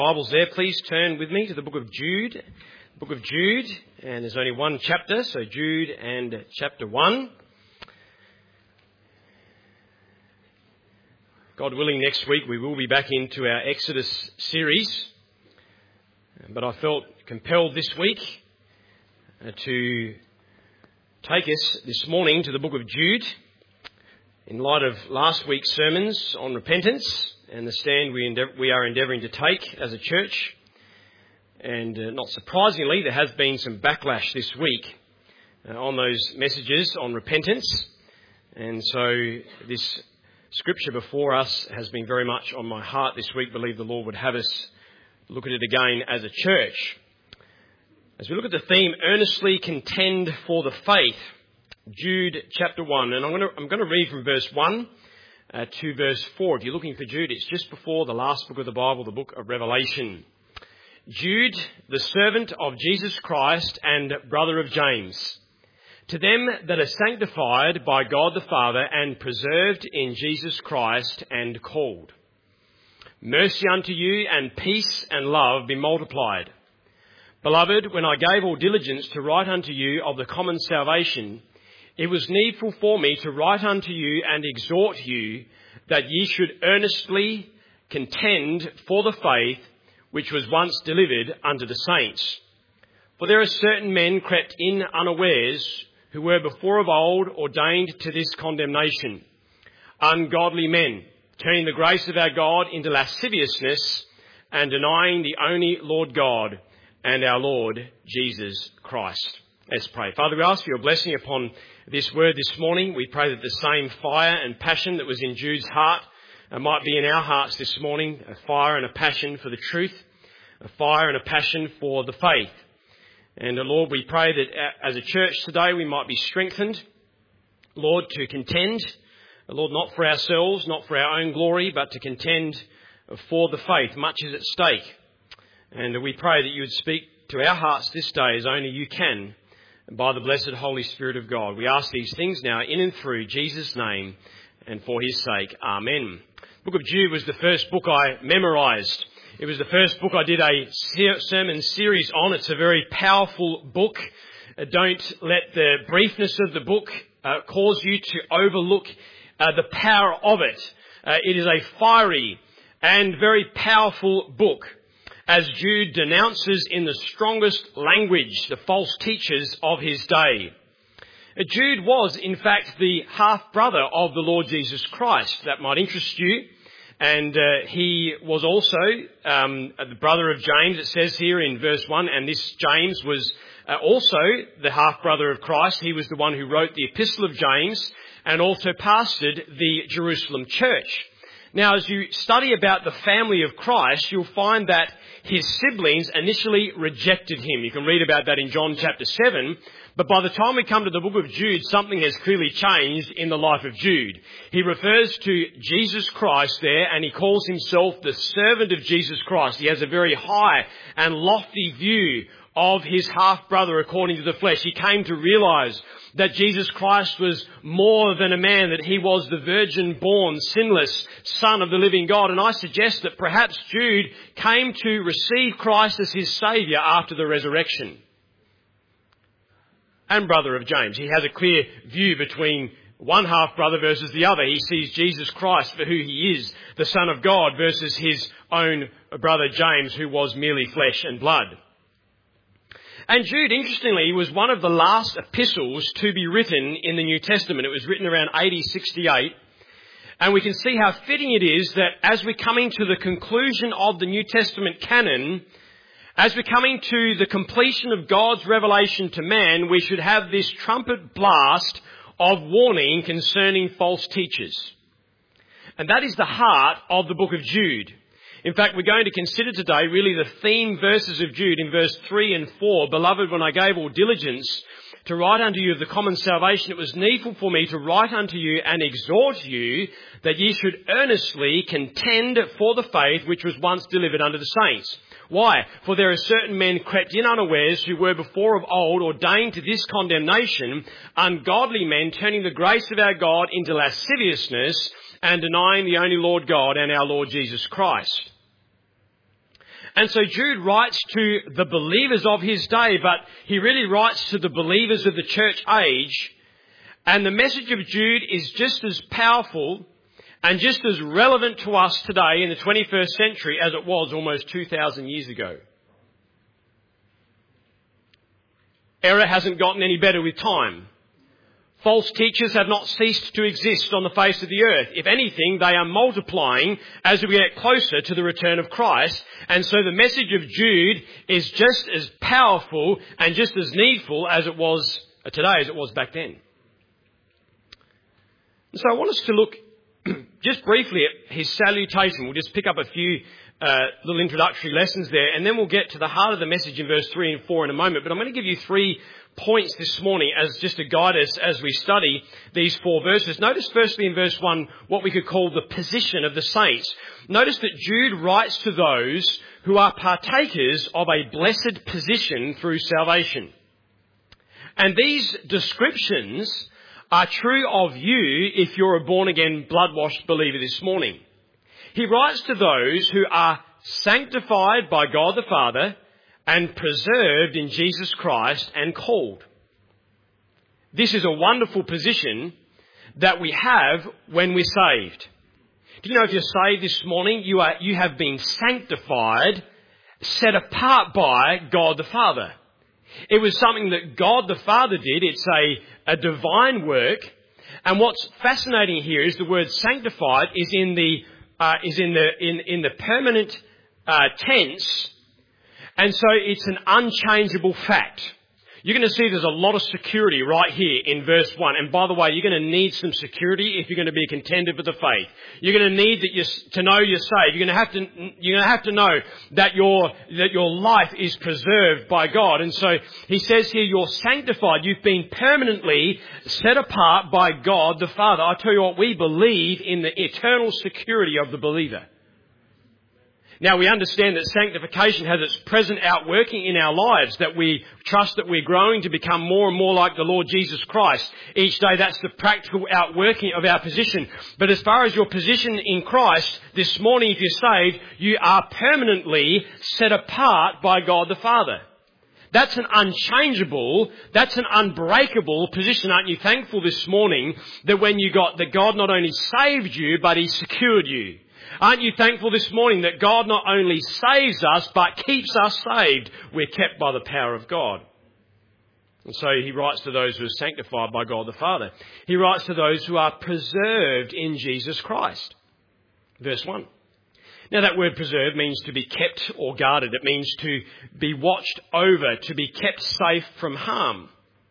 Bibles there, please turn with me to the book of Jude. Book of Jude, and there's only one chapter, so Jude and chapter 1. God willing, next week we will be back into our Exodus series, but I felt compelled this week to take us this morning to the book of Jude in light of last week's sermons on repentance and the stand we are endeavouring to take as a church. And not surprisingly, there has been some backlash this week on those messages on repentance. And so this scripture before us has been very much on my heart this week. I believe the Lord would have us look at it again as a church. As we look at the theme, earnestly contend for the faith, Jude chapter 1. And I'm going to read from verse 1 to verse 4. If you're looking for Jude, it's just before the last book of the Bible, the book of Revelation. Jude, the servant of Jesus Christ and brother of James, to them that are sanctified by God the Father and preserved in Jesus Christ and called. Mercy unto you and peace and love be multiplied. Beloved, when I gave all diligence to write unto you of the common salvation, it was needful for me to write unto you and exhort you that ye should earnestly contend for the faith which was once delivered unto the saints. For there are certain men crept in unawares, who were before of old ordained to this condemnation, ungodly men, turning the grace of our God into lasciviousness and denying the only Lord God and our Lord Jesus Christ. Let's pray. Father, we ask for your blessing upon this word this morning. We pray that the same fire and passion that was in Jude's heart might be in our hearts this morning, a fire and a passion for the truth, a fire and a passion for the faith. And Lord, we pray that as a church today we might be strengthened, Lord, to contend, Lord, not for ourselves, not for our own glory, but to contend for the faith. Much is at stake. And we pray that you would speak to our hearts this day as only you can, by the blessed Holy Spirit of God. We ask these things now in and through Jesus' name and for his sake. Amen. The book of Jude was the first book I memorised. It was the first book I did a sermon series on. It's a very powerful book. Don't let the briefness of the book cause you to overlook the power of it. It is a fiery and very powerful book, as Jude denounces in the strongest language the false teachers of his day. Jude was, in fact, the half-brother of the Lord Jesus Christ. That might interest you. And he was also the brother of James, it says here in verse 1. And this James was also the half-brother of Christ. He was the one who wrote the Epistle of James and also pastored the Jerusalem church. Now, as you study about the family of Christ, you'll find that his siblings initially rejected him. You can read about that in John chapter 7. But by the time we come to the book of Jude, something has clearly changed in the life of Jude. He refers to Jesus Christ there, and he calls himself the servant of Jesus Christ. He has a very high and lofty view of his half-brother according to the flesh. He came to realise that Jesus Christ was more than a man, that he was the virgin-born, sinless Son of the living God. And I suggest that perhaps Jude came to receive Christ as his Saviour after the resurrection. And brother of James. He has a clear view between one half-brother versus the other. He sees Jesus Christ for who he is, the Son of God, versus his own brother James, who was merely flesh and blood. And Jude, interestingly, was one of the last epistles to be written in the New Testament. It was written around AD 68. And we can see how fitting it is that as we're coming to the conclusion of the New Testament canon, as we're coming to the completion of God's revelation to man, we should have this trumpet blast of warning concerning false teachers. And that is the heart of the book of Jude. In fact, we're going to consider today really the theme verses of Jude in verse 3 and 4. Beloved, when I gave all diligence to write unto you of the common salvation, it was needful for me to write unto you and exhort you that ye should earnestly contend for the faith which was once delivered unto the saints. Why? For there are certain men crept in unawares, who were before of old ordained to this condemnation, ungodly men, turning the grace of our God into lasciviousness and denying the only Lord God and our Lord Jesus Christ. And so Jude writes to the believers of his day, but he really writes to the believers of the church age. And the message of Jude is just as powerful and just as relevant to us today in the 21st century as it was almost 2,000 years ago. Error hasn't gotten any better with time. False teachers have not ceased to exist on the face of the earth. If anything, they are multiplying as we get closer to the return of Christ. And so the message of Jude is just as powerful and just as needful as it was today as it was back then. And so I want us to look just briefly at his salutation. We'll just pick up a few little introductory lessons there, and then we'll get to the heart of the message in verse 3 and 4 in a moment. But I'm going to give you 3 points this morning as just to guide us as we study these 4 verses. Notice firstly in verse 1 what we could call the position of the saints. Notice that Jude writes to those who are partakers of a blessed position through salvation. And these descriptions are true of you if you're a born-again, blood-washed believer this morning. He writes to those who are sanctified by God the Father and preserved in Jesus Christ and called. This is a wonderful position that we have when we're saved. Do you know if you're saved this morning, you have been sanctified, set apart by God the Father. It was something that God the Father did. It's a divine work. And what's fascinating here is the word sanctified is in the permanent tense, and so it's an unchangeable fact. You're going to see there's a lot of security right here in verse 1. And by the way, you're going to need some security if you're going to be a contender for the faith. You're going to need to know you're saved. You're going to have to know that your life is preserved by God. And so he says here, you're sanctified. You've been permanently set apart by God the Father. I tell you what, we believe in the eternal security of the believer. Now, we understand that sanctification has its present outworking in our lives, that we trust that we're growing to become more and more like the Lord Jesus Christ. Each day, that's the practical outworking of our position. But as far as your position in Christ, this morning, if you're saved, you are permanently set apart by God the Father. That's an unchangeable, that's an unbreakable position. Aren't you thankful this morning that that God not only saved you, but He secured you? Aren't you thankful this morning that God not only saves us, but keeps us saved? We're kept by the power of God. And so he writes to those who are sanctified by God the Father. He writes to those who are preserved in Jesus Christ. Verse 1. Now that word preserved means to be kept or guarded. It means to be watched over, to be kept safe from harm.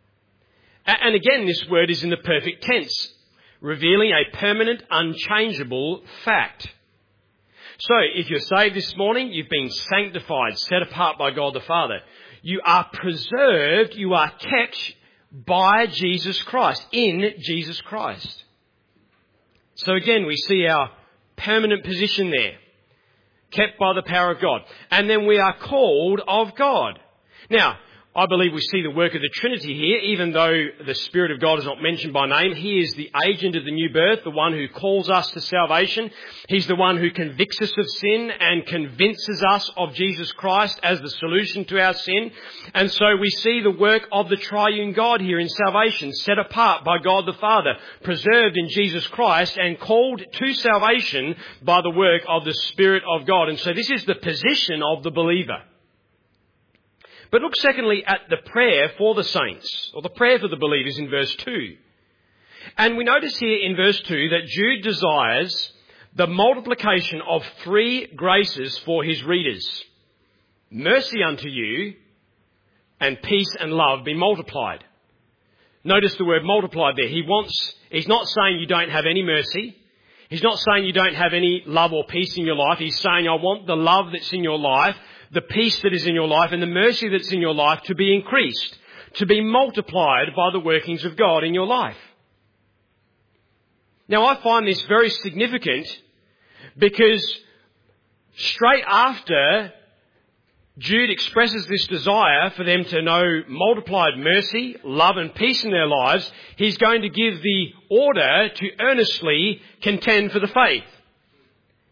And again, this word is in the perfect tense, revealing a permanent, unchangeable fact. So, if you're saved this morning, you've been sanctified, set apart by God the Father. You are preserved, you are kept by Jesus Christ, in Jesus Christ. So again, we see our permanent position there, kept by the power of God. And then we are called of God. Now, I believe we see the work of the Trinity here, even though the Spirit of God is not mentioned by name. He is the agent of the new birth, the one who calls us to salvation. He's the one who convicts us of sin and convinces us of Jesus Christ as the solution to our sin. And so we see the work of the triune God here in salvation, set apart by God the Father, preserved in Jesus Christ and called to salvation by the work of the Spirit of God. And so this is the position of the believer. But look secondly at the prayer for the saints, or the prayer for the believers in verse 2. And we notice here in verse 2 that Jude desires the multiplication of 3 graces for his readers. Mercy unto you, and peace and love be multiplied. Notice the word multiplied there. He's not saying you don't have any mercy. He's not saying you don't have any love or peace in your life. He's saying I want the love that's in your life, the peace that is in your life, and the mercy that's in your life to be increased, to be multiplied by the workings of God in your life. Now, I find this very significant because straight after Jude expresses this desire for them to know multiplied mercy, love and peace in their lives, he's going to give the order to earnestly contend for the faith.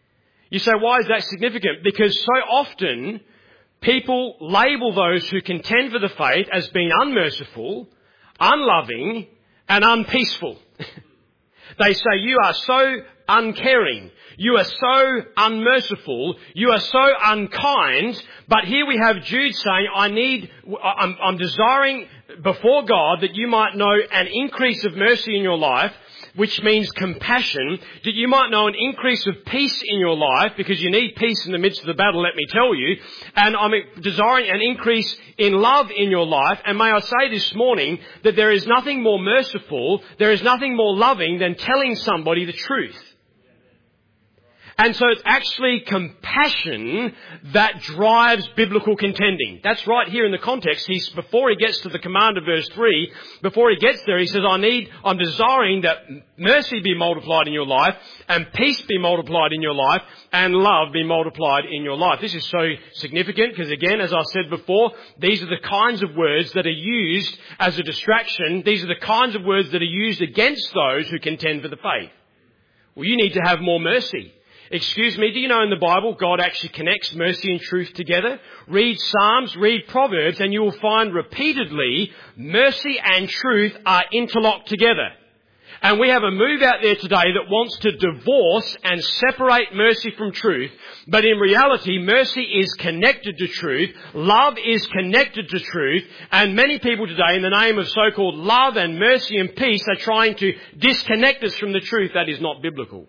You say, why is that significant? Because so often people label those who contend for the faith as being unmerciful, unloving, and unpeaceful. They say, you are so uncaring, you are so unmerciful, you are so unkind. But here we have Jude saying, I'm desiring before God that you might know an increase of mercy in your life, which means compassion, that you might know an increase of peace in your life, because you need peace in the midst of the battle, let me tell you. And I'm desiring an increase in love in your life. And may I say this morning that there is nothing more merciful, there is nothing more loving than telling somebody the truth. And so it's actually compassion that drives biblical contending. That's right here in the context. Before he gets to the command of verse 3, before he gets there, he says, I'm desiring that mercy be multiplied in your life, and peace be multiplied in your life, and love be multiplied in your life. This is so significant because, again, as I said before, these are the kinds of words that are used as a distraction. These are the kinds of words that are used against those who contend for the faith. Well, you need to have more mercy. Excuse me, do you know in the Bible God actually connects mercy and truth together? Read Psalms, read Proverbs, and you will find repeatedly mercy and truth are interlocked together. And we have a move out there today that wants to divorce and separate mercy from truth. But in reality, mercy is connected to truth. Love is connected to truth. And many people today, in the name of so-called love and mercy and peace, are trying to disconnect us from the truth that is not biblical.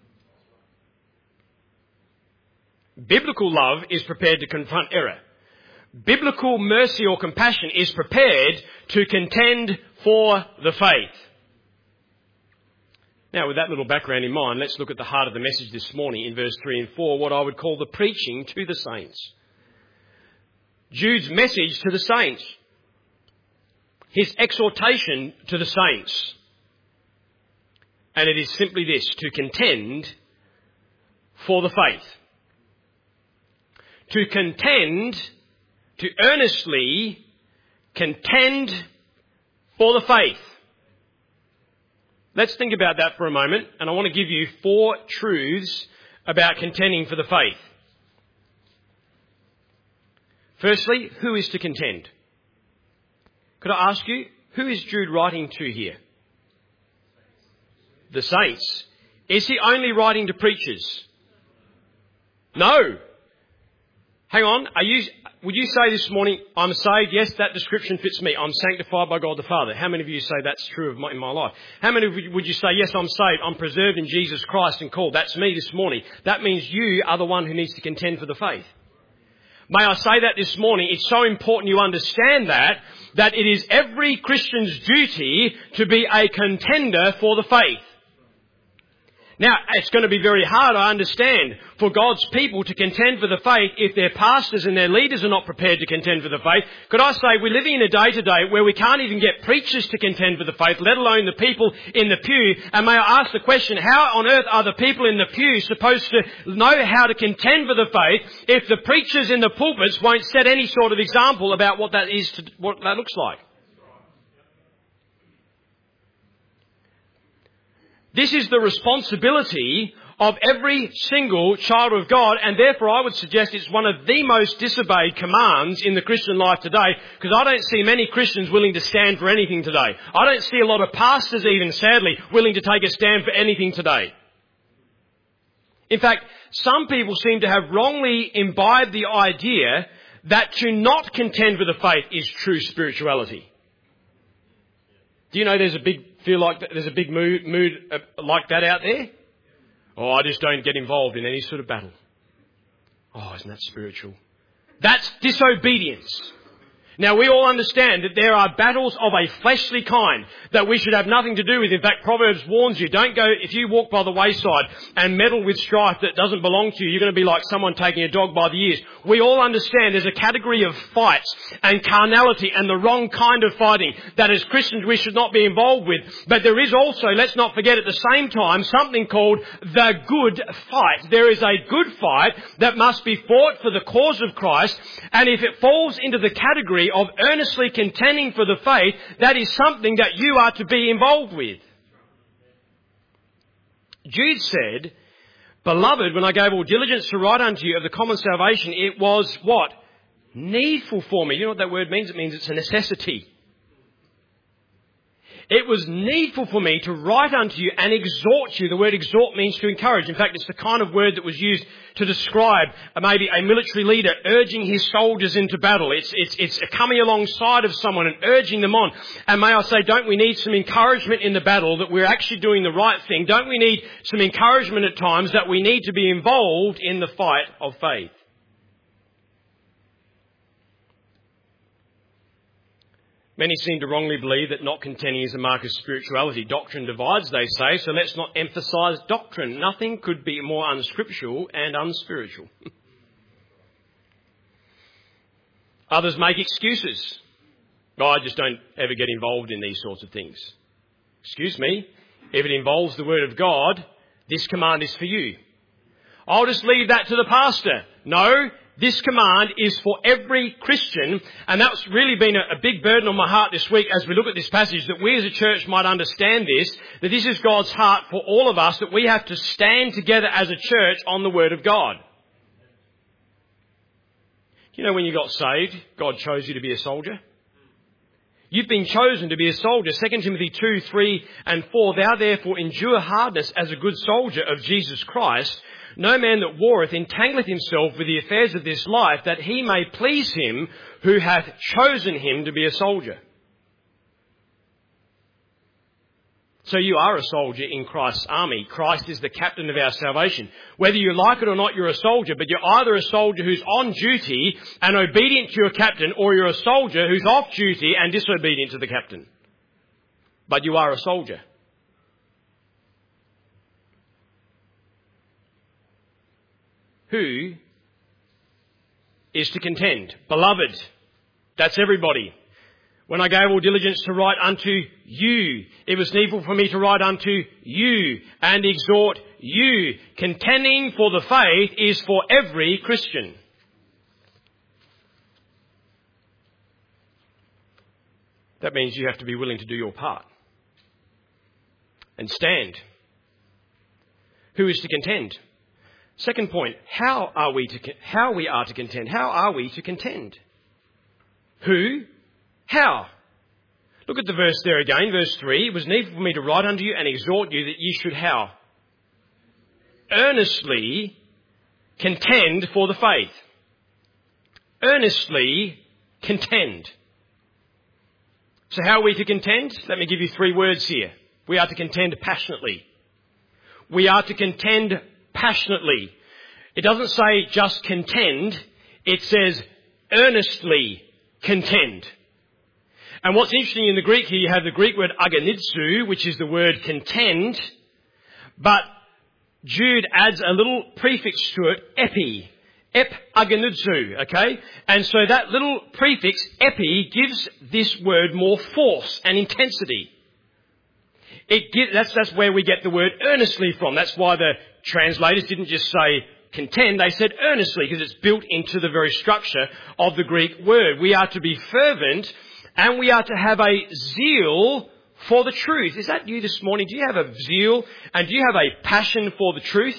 Biblical love is prepared to confront error. Biblical mercy or compassion is prepared to contend for the faith. Now, with that little background in mind, let's look at the heart of the message this morning in verse 3 and 4, what I would call the preaching to the saints. Jude's message to the saints. His exhortation to the saints. And it is simply this, to contend for the faith. To contend, to earnestly contend for the faith. Let's think about that for a moment, and I want to give you 4 truths about contending for the faith. Firstly, who is to contend? Could I ask you, who is Jude writing to here? The saints. Is he only writing to preachers? No. Hang on, would you say this morning, I'm saved? Yes, that description fits me. I'm sanctified by God the Father. How many of you say that's true in my life? How many of you would you say, yes, I'm saved, I'm preserved in Jesus Christ and called? That's me this morning. That means you are the one who needs to contend for the faith. May I say that this morning? It's so important you understand that it is every Christian's duty to be a contender for the faith. Now, it's going to be very hard, I understand, for God's people to contend for the faith if their pastors and their leaders are not prepared to contend for the faith. Could I say we're living in a day today where we can't even get preachers to contend for the faith, let alone the people in the pew. And may I ask the question, how on earth are the people in the pew supposed to know how to contend for the faith if the preachers in the pulpits won't set any sort of example about what that looks like? This is the responsibility of every single child of God, and therefore I would suggest it's one of the most disobeyed commands in the Christian life today, because I don't see many Christians willing to stand for anything today. I don't see a lot of pastors even, sadly, willing to take a stand for anything today. In fact, some people seem to have wrongly imbibed the idea that to not contend for the faith is true spirituality. Do you know there's a big mood like that out there? Oh, I just don't get involved in any sort of battle. Oh, isn't that spiritual? That's disobedience. Now, we all understand that there are battles of a fleshly kind that we should have nothing to do with. In fact, Proverbs warns you, don't go, if you walk by the wayside and meddle with strife that doesn't belong to you, you're going to be like someone taking a dog by the ears. We all understand there's a category of fights and carnality and the wrong kind of fighting that as Christians we should not be involved with. But there is also, let's not forget at the same time, something called the good fight. There is a good fight that must be fought for the cause of Christ, and if it falls into the category of earnestly contending for the faith, that is something that you are to be involved with. Jude said, Beloved, when I gave all diligence to write unto you of the common salvation, it was what? Needful for me. You know what that word means? It means it's a necessity. It was needful for me to write unto you and exhort you. The word exhort means to encourage. In fact, it's the kind of word that was used to describe maybe a military leader urging his soldiers into battle. It's coming alongside of someone and urging them on. And may I say, don't we need some encouragement in the battle that we're actually doing the right thing? Don't we need some encouragement at times that we need to be involved in the fight of faith? Many seem to wrongly believe that not contending is a mark of spirituality. Doctrine divides, they say, so let's not emphasise doctrine. Nothing could be more unscriptural and unspiritual. Others make excuses. I just don't ever get involved in these sorts of things. Excuse me, if it involves the Word of God, this command is for you. I'll just leave that to the pastor. No. This command is for every Christian, and that's really been a big burden on my heart this week as we look at this passage, that we as a church might understand this, that this is God's heart for all of us, that we have to stand together as a church on the Word of God. You know, when you got saved, God chose you to be a soldier. You've been chosen to be a soldier. 2 Timothy 2, 3 and 4, thou therefore endure hardness as a good soldier of Jesus Christ. No man that warreth entangleth himself with the affairs of this life, that he may please him who hath chosen him to be a soldier. So you are a soldier in Christ's army. Christ is the captain of our salvation. Whether you like it or not, you're a soldier, but you're either a soldier who's on duty and obedient to your captain, or you're a soldier who's off duty and disobedient to the captain. But you are a soldier. Who is to contend? Beloved, that's everybody. When I gave all diligence to write unto you, it was needful for me to write unto you and exhort you. Contending for the faith is for every Christian. That means you have to be willing to do your part and stand. Who is to contend? Second point, how we are to contend. How are we to contend? Who? How? Look at the verse there again, verse 3. It was needful for me to write unto you and exhort you that ye should how? Earnestly contend for the faith. Earnestly contend. So how are we to contend? Let me give you 3 words here. We are to contend passionately. We are to contend passionately. It doesn't say just contend. It says earnestly contend. And what's interesting in the Greek here, you have the Greek word agonizou, which is the word contend, but Jude adds a little prefix to it, epi. Ep agonizou, okay? And so that little prefix, epi, gives this word more force and intensity. That's where we get the word earnestly from. That's why the translators didn't just say contend, they said earnestly, because it's built into the very structure of the Greek word. We are to be fervent, and we are to have a zeal for the truth. Is that you this morning? Do you have a zeal and do you have a passion for the truth?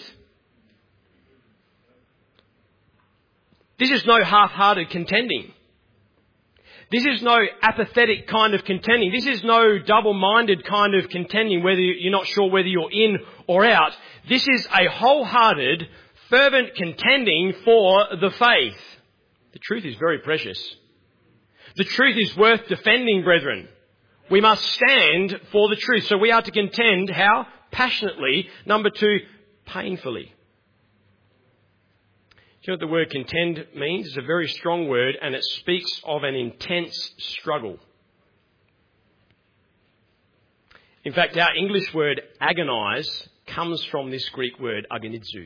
This is no half-hearted contending. This is no apathetic kind of contending. This is no double-minded kind of contending, whether you're not sure whether you're in or out. This is a wholehearted, fervent contending for the faith. The truth is very precious. The truth is worth defending, brethren. We must stand for the truth. So we are to contend, how? Passionately. Number 2, painfully. Do you know what the word contend means? It's a very strong word, and it speaks of an intense struggle. In fact, our English word agonize comes from this Greek word agonizou.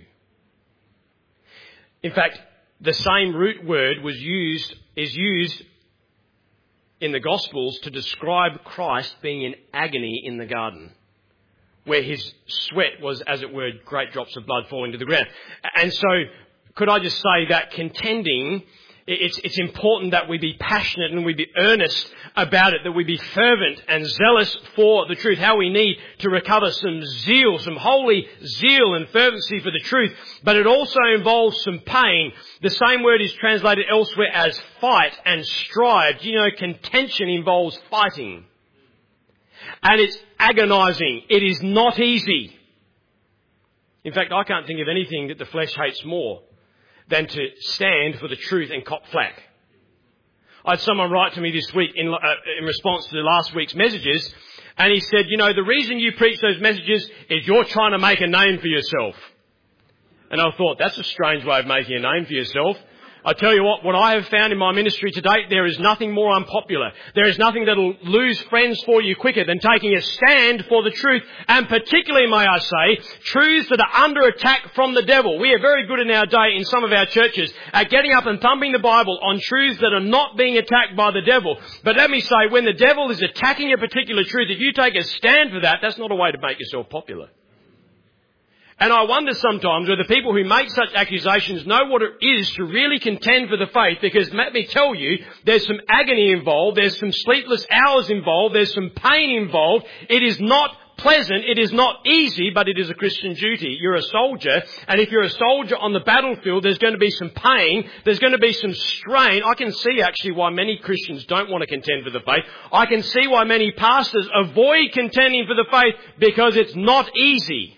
In fact, the same root word is used in the Gospels to describe Christ being in agony in the garden, where his sweat was, as it were, great drops of blood falling to the ground. And so, could I just say that contending It's important that we be passionate and we be earnest about it, that we be fervent and zealous for the truth. How we need to recover some zeal, some holy zeal and fervency for the truth. But it also involves some pain. The same word is translated elsewhere as fight and strive. Do you know contention involves fighting? And it's agonizing. It is not easy. In fact, I can't think of anything that the flesh hates more than to stand for the truth and cop flack. I had someone write to me this week in response to last week's messages, and he said, you know, the reason you preach those messages is you're trying to make a name for yourself. And I thought, that's a strange way of making a name for yourself. I tell you what I have found in my ministry to date, there is nothing more unpopular. There is nothing that will lose friends for you quicker than taking a stand for the truth. And particularly, may I say, truths that are under attack from the devil. We are very good in our day in some of our churches at getting up and thumping the Bible on truths that are not being attacked by the devil. But let me say, when the devil is attacking a particular truth, if you take a stand for that, that's not a way to make yourself popular. And I wonder sometimes whether people who make such accusations know what it is to really contend for the faith, because let me tell you, there's some agony involved, there's some sleepless hours involved, there's some pain involved. It is not pleasant, it is not easy, but it is a Christian duty. You're a soldier, and if you're a soldier on the battlefield, there's going to be some pain, there's going to be some strain. I can see actually why many Christians don't want to contend for the faith. I can see why many pastors avoid contending for the faith, because it's not easy.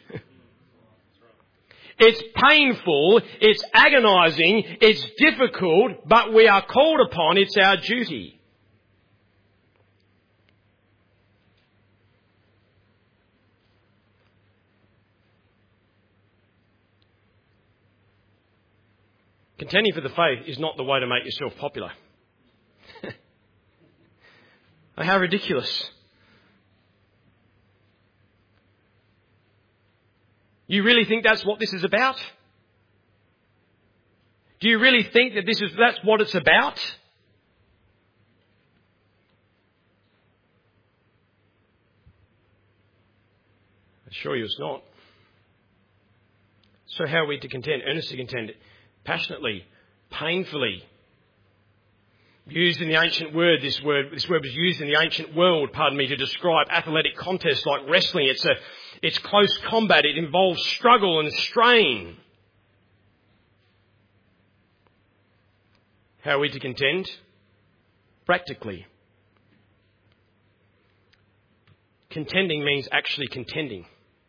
It's painful, it's agonizing, it's difficult, but we are called upon, it's our duty. Contending for the faith is not the way to make yourself popular. How ridiculous. You really think that's what this is about? Do you really think that that's what it's about? I assure you it's not. So how are we to contend? Earnestly contend, passionately, painfully. Used in the ancient word, this word was used in the ancient world, to describe athletic contests like wrestling. It's close combat. It involves struggle and strain. How are we to contend? Practically. Contending means actually contending.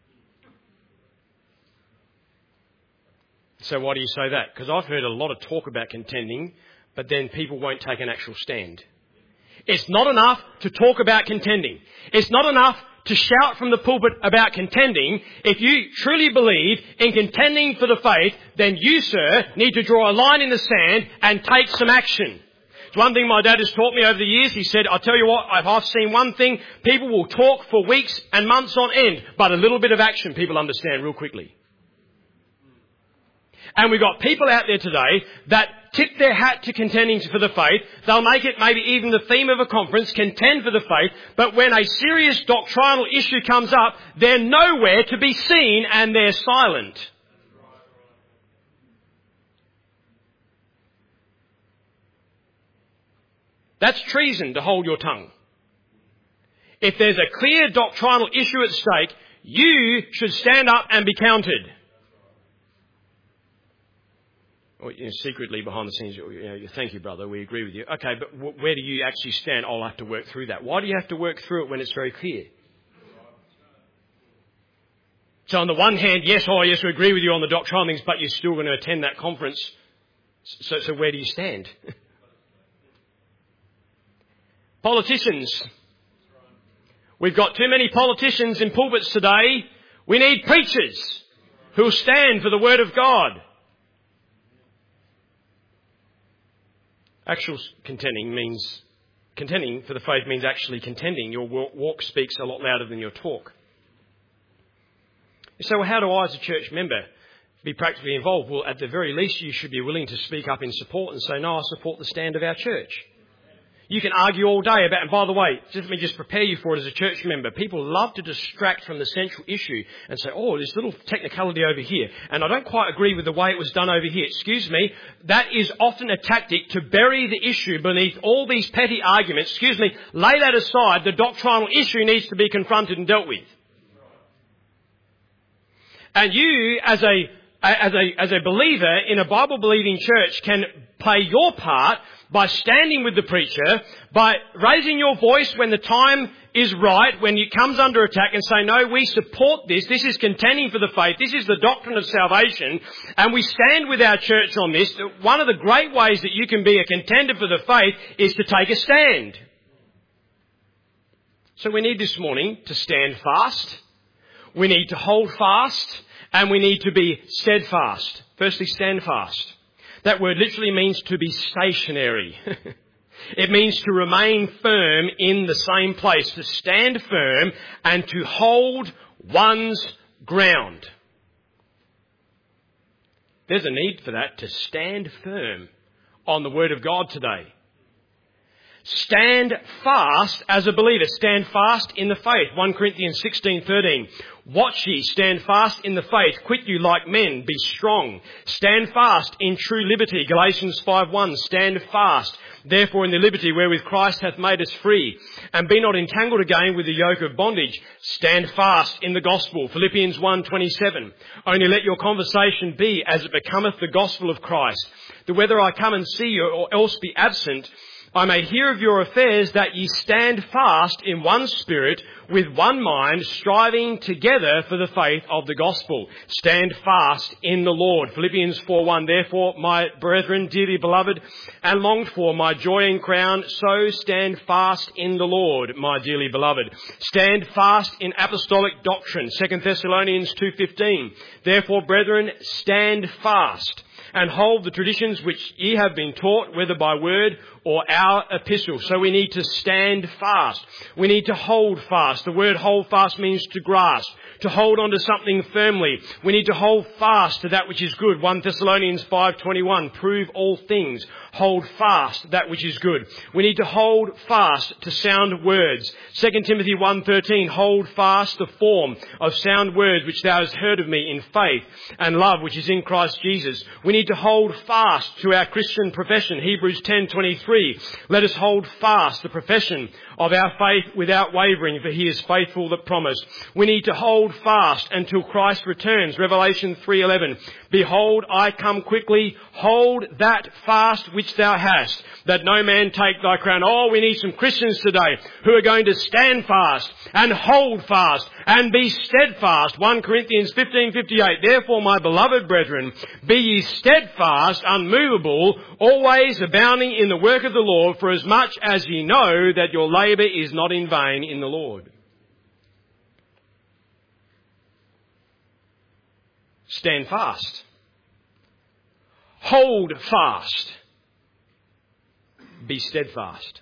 So why do you say that? Because I've heard a lot of talk about contending, but then people won't take an actual stand. It's not enough to talk about contending. It's not enough to shout from the pulpit about contending. If you truly believe in contending for the faith, then you, sir, need to draw a line in the sand and take some action. It's one thing my dad has taught me over the years. He said, I'll tell you what, I've seen one thing. People will talk for weeks and months on end, but a little bit of action people understand real quickly. And we've got people out there today that tip their hat to contending for the faith. They'll make it maybe even the theme of a conference, contend for the faith. But when a serious doctrinal issue comes up, they're nowhere to be seen and they're silent. That's treason to hold your tongue. If there's a clear doctrinal issue at stake, you should stand up and be counted. Or, secretly behind the scenes, thank you, brother, we agree with you. Okay, but where do you actually stand? I'll have to work through that. Why do you have to work through it when it's very clear? So on the one hand, yes, we agree with you on the doctrinal things, but you're still going to attend that conference. So where do you stand? Politicians. We've got too many politicians in pulpits today. We need preachers who will stand for the Word of God. Actual contending for the faith means actually contending. Your walk speaks a lot louder than your talk. You say, well, how do I as a church member be practically involved? Well, at the very least, you should be willing to speak up in support and say, no, I support the stand of our church. You can argue all day about, and by the way, let me just prepare you for it as a church member. People love to distract from the central issue and say, oh, there's little technicality over here, and I don't quite agree with the way it was done over here. Excuse me, that is often a tactic to bury the issue beneath all these petty arguments. Excuse me, lay that aside. The doctrinal issue needs to be confronted and dealt with. And you, as a believer in a Bible-believing church, can play your part by standing with the preacher, by raising your voice when the time is right, when it comes under attack, and say, no, we support this. This is contending for the faith. This is the doctrine of salvation. And we stand with our church on this. One of the great ways that you can be a contender for the faith is to take a stand. So we need this morning to stand fast. We need to hold fast. And we need to be steadfast. Firstly, stand fast. That word literally means to be stationary. It means to remain firm in the same place, to stand firm and to hold one's ground. There's a need for that, to stand firm on the Word of God today. Stand fast as a believer. Stand fast in the faith. 1 Corinthians 16:13. Watch ye, stand fast in the faith. Quit you like men, be strong. Stand fast in true liberty. Galatians 5:1. Stand fast, therefore, in the liberty wherewith Christ hath made us free. And be not entangled again with the yoke of bondage. Stand fast in the gospel. Philippians 1:27. Only let your conversation be as it becometh the gospel of Christ. That whether I come and see you or else be absent, I may hear of your affairs, that ye stand fast in one spirit, with one mind, striving together for the faith of the gospel. Stand fast in the Lord. Philippians 4:1. Therefore, my brethren, dearly beloved and longed for, my joy and crown, so stand fast in the Lord, my dearly beloved. Stand fast in apostolic doctrine. 2 Thessalonians 2:15. Therefore, brethren, stand fast and hold the traditions which ye have been taught, whether by word or our epistle. So we need to stand fast. We need to hold fast. The word hold fast means to grasp, to hold on to something firmly. We need to hold fast to that which is good. 1 Thessalonians 5:21, prove all things. Hold fast that which is good. We need to hold fast to sound words. 2 Timothy 1:13, hold fast the form of sound words which thou hast heard of me in faith and love which is in Christ Jesus. We need to hold fast to our Christian profession. Hebrews 10:23, let us hold fast the profession of our faith without wavering, for he is faithful that promised. We need to hold fast until Christ returns. Revelation 3:11, behold, I come quickly. Hold that fast which thou hast, that no man take thy crown. Oh, we need some Christians today who are going to stand fast and hold fast and be steadfast. 1 Corinthians 15:58, therefore, my beloved brethren, be ye steadfast, unmovable, always abounding in the work of the Lord, for as much as ye know that your labour is not in vain in the Lord. Stand fast. Hold fast. Be steadfast.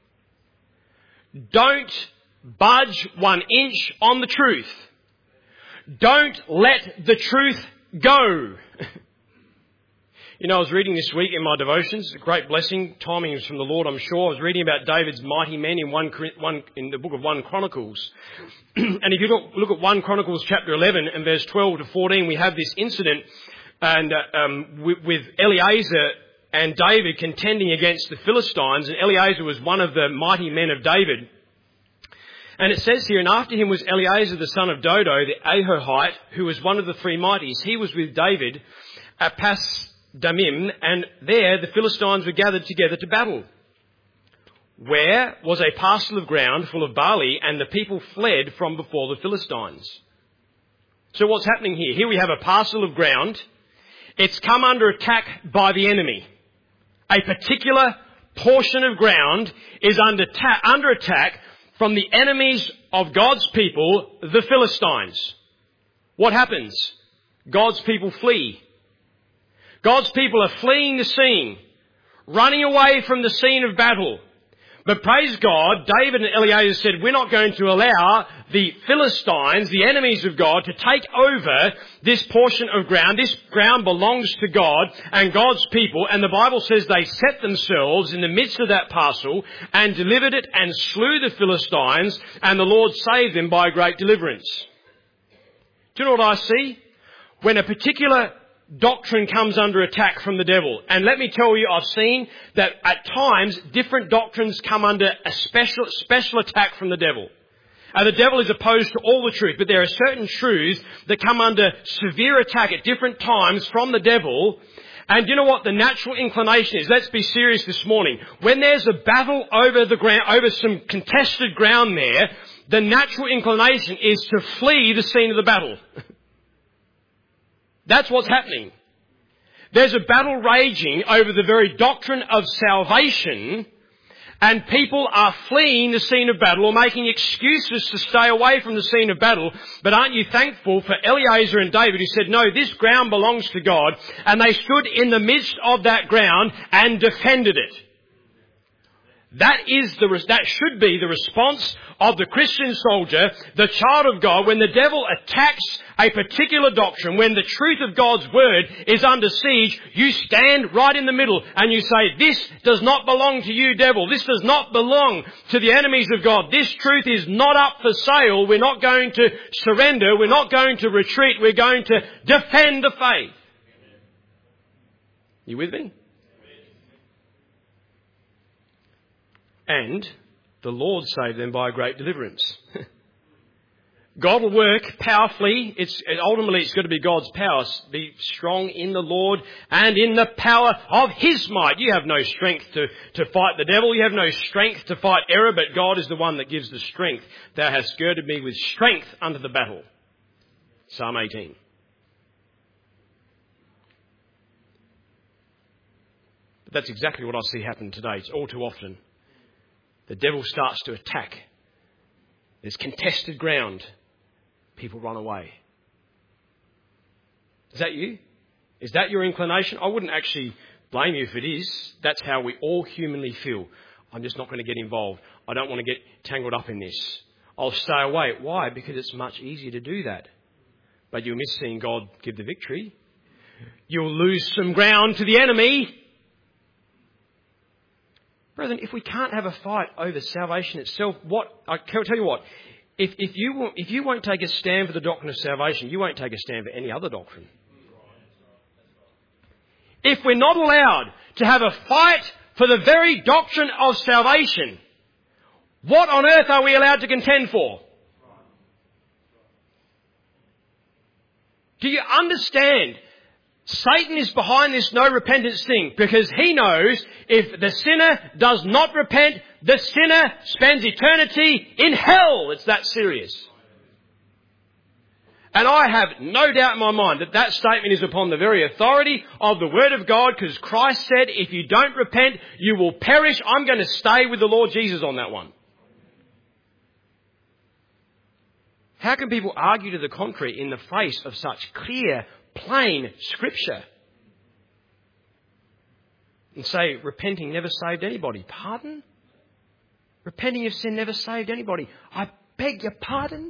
Don't budge 1 inch on the truth. Don't let the truth go. You know, I was reading this week in my devotions, a great blessing, timing is from the Lord, I'm sure. I was reading about David's mighty men in the book of 1 Chronicles. And if you look at 1 Chronicles chapter 11 and verse 12 to 14, we have this incident and with Eleazar and David contending against the Philistines. And Eleazar was one of the mighty men of David. And it says here, and after him was Eleazar the son of Dodo, the Ahohite, who was one of the three mighties. He was with David at Pas-Damim, and there the Philistines were gathered together to battle. Where was a parcel of ground full of barley, and the people fled from before the Philistines. So what's happening here? Here we have a parcel of ground. It's come under attack by the enemy. A particular portion of ground is under attack from the enemies of God's people, the Philistines. What happens? God's people flee. God's people are fleeing the scene, running away from the scene of battle. But praise God, David and Eleazar said, we're not going to allow the Philistines, the enemies of God, to take over this portion of ground. This ground belongs to God and God's people. And the Bible says they set themselves in the midst of that parcel and delivered it and slew the Philistines, and the Lord saved them by great deliverance. Do you know what I see? When a particular doctrine comes under attack from the devil. And let me tell you, I've seen that at times different doctrines come under a special attack from the devil. The devil is opposed to all the truth, but there are certain truths that come under severe attack at different times from the devil. And you know what the natural inclination is? Let's be serious this morning. When there's a battle over the ground, over some contested ground there, the natural inclination is to flee the scene of the battle. That's what's happening. There's a battle raging over the very doctrine of salvation, and people are fleeing the scene of battle or making excuses to stay away from the scene of battle. But aren't you thankful for Eleazar and David who said, no, this ground belongs to God, and they stood in the midst of that ground and defended it. That should be the response of the Christian soldier, the child of God, when the devil attacks a particular doctrine, when the truth of God's word is under siege. You stand right in the middle and you say, this does not belong to you, devil. This does not belong to the enemies of God. This truth is not up for sale. We're not going to surrender. We're not going to retreat. We're going to defend the faith. You with me? And the Lord saved them by a great deliverance. God will work powerfully. Ultimately it's got to be God's power. Be strong in the Lord and in the power of His might. You have no strength to fight the devil. You have no strength to fight error, but God is the one that gives the strength. Thou hast girded me with strength unto the battle. Psalm 18. But that's exactly what I see happen today. It's all too often. The devil starts to attack. There's contested ground. People run away. Is that you? Is that your inclination? I wouldn't actually blame you if it is. That's how we all humanly feel. I'm just not going to get involved. I don't want to get tangled up in this. I'll stay away. Why? Because it's much easier to do that. But you'll miss seeing God give the victory. You'll lose some ground to the enemy. Brethren, if we can't have a fight over salvation itself, I can tell you what, if you won't take a stand for the doctrine of salvation, you won't take a stand for any other doctrine. If we're not allowed to have a fight for the very doctrine of salvation, what on earth are we allowed to contend for? Do you understand? Satan is behind this no repentance thing because he knows if the sinner does not repent, the sinner spends eternity in hell. It's that serious. And I have no doubt in my mind that that statement is upon the very authority of the Word of God, because Christ said, if you don't repent, you will perish. I'm going to stay with the Lord Jesus on that one. How can people argue to the contrary in the face of such clear, plain Scripture? And say, repenting never saved anybody. Pardon? Repenting of sin never saved anybody. I beg your pardon?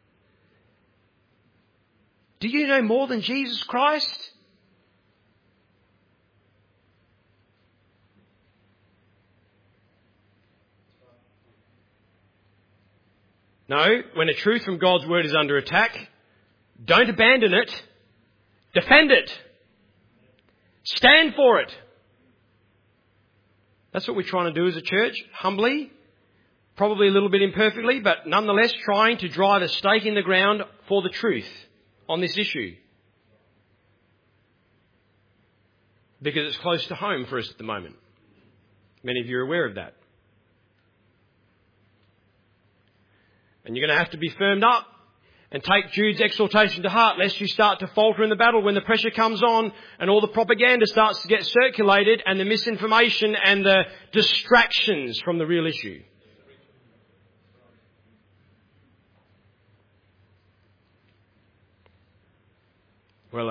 Do you know more than Jesus Christ? No, when a truth from God's Word is under attack, don't abandon it. Defend it. Stand for it. That's what we're trying to do as a church, humbly, probably a little bit imperfectly, but nonetheless trying to drive a stake in the ground for the truth on this issue. Because it's close to home for us at the moment. Many of you are aware of that. And you're going to have to be firmed up and take Jude's exhortation to heart, lest you start to falter in the battle when the pressure comes on and all the propaganda starts to get circulated and the misinformation and the distractions from the real issue. Well,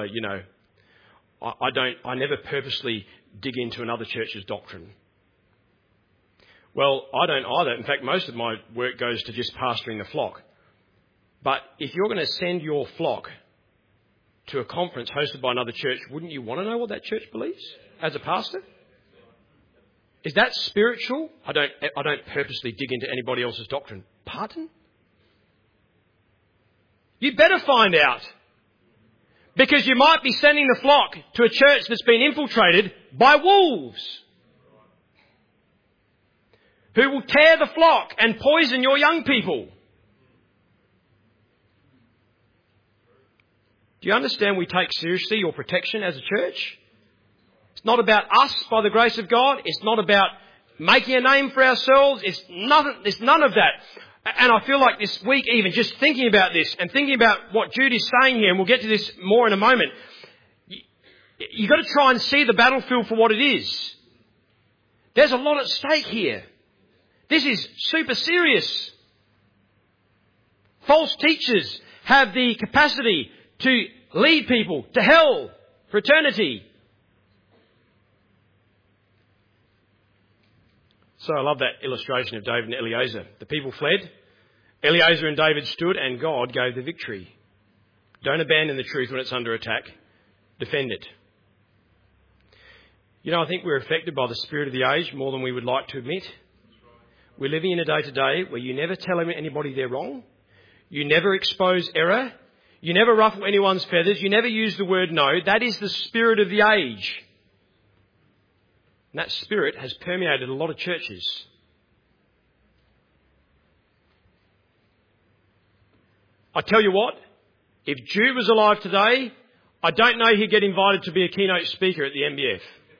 I never purposely dig into another church's doctrine. Well, I don't either. In fact, most of my work goes to just pastoring the flock. But if you're going to send your flock to a conference hosted by another church, wouldn't you want to know what that church believes as a pastor? Is that spiritual? I don't purposely dig into anybody else's doctrine. Pardon? You better find out. Because you might be sending the flock to a church that's been infiltrated by wolves, who will tear the flock and poison your young people. Do you understand we take seriously your protection as a church? It's not about us by the grace of God. It's not about making a name for ourselves. It's none of that. And I feel like this week, even just thinking about this and thinking about what Jude is saying here, and we'll get to this more in a moment, you've got to try and see the battlefield for what it is. There's a lot at stake here. This is super serious. False teachers have the capacity to lead people to hell for eternity. So I love that illustration of David and Eliezer. The people fled. Eliezer and David stood, and God gave the victory. Don't abandon the truth when it's under attack. Defend it. You know, I think we're affected by the spirit of the age more than we would like to admit. We're living in a day today where you never tell anybody they're wrong. You never expose error. You never ruffle anyone's feathers. You never use the word no. That is the spirit of the age. And that spirit has permeated a lot of churches. I tell you what, if Jude was alive today, I don't know he'd get invited to be a keynote speaker at the MBF.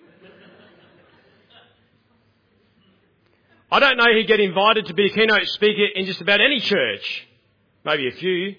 I don't know he'd get invited to be a keynote speaker in just about any church. Maybe a few.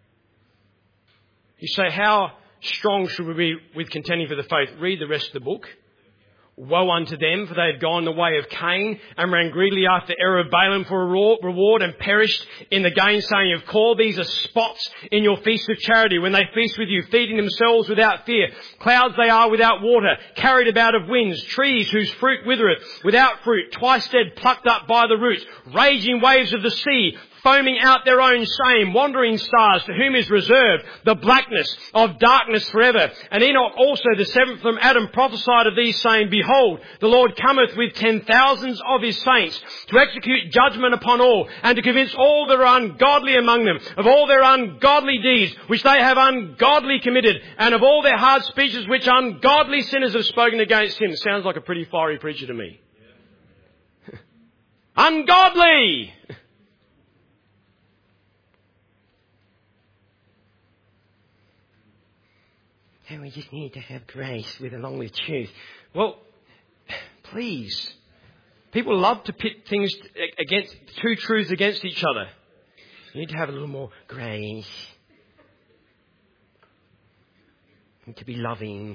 You say, how strong should we be with contending for the faith? Read the rest of the book. Woe unto them, for they have gone the way of Cain and ran greedily after the error of Balaam for a reward and perished in the gainsaying of Kor. These are spots in your feast of charity when they feast with you, feeding themselves without fear. Clouds they are without water, carried about of winds, trees whose fruit withereth, without fruit, twice dead, plucked up by the roots, raging waves of the sea, foaming out their own shame, wandering stars to whom is reserved the blackness of darkness forever. And Enoch also, the seventh from Adam, prophesied of these, saying, Behold, the Lord cometh with 10,000s of his saints to execute judgment upon all, and to convince all that are ungodly among them of all their ungodly deeds which they have ungodly committed, and of all their hard speeches which ungodly sinners have spoken against him. Sounds like a pretty fiery preacher to me. Ungodly! And we just need to have grace along with truth. Well, please. People love to pit things against, two truths against each other. You need to have a little more grace. And to be loving.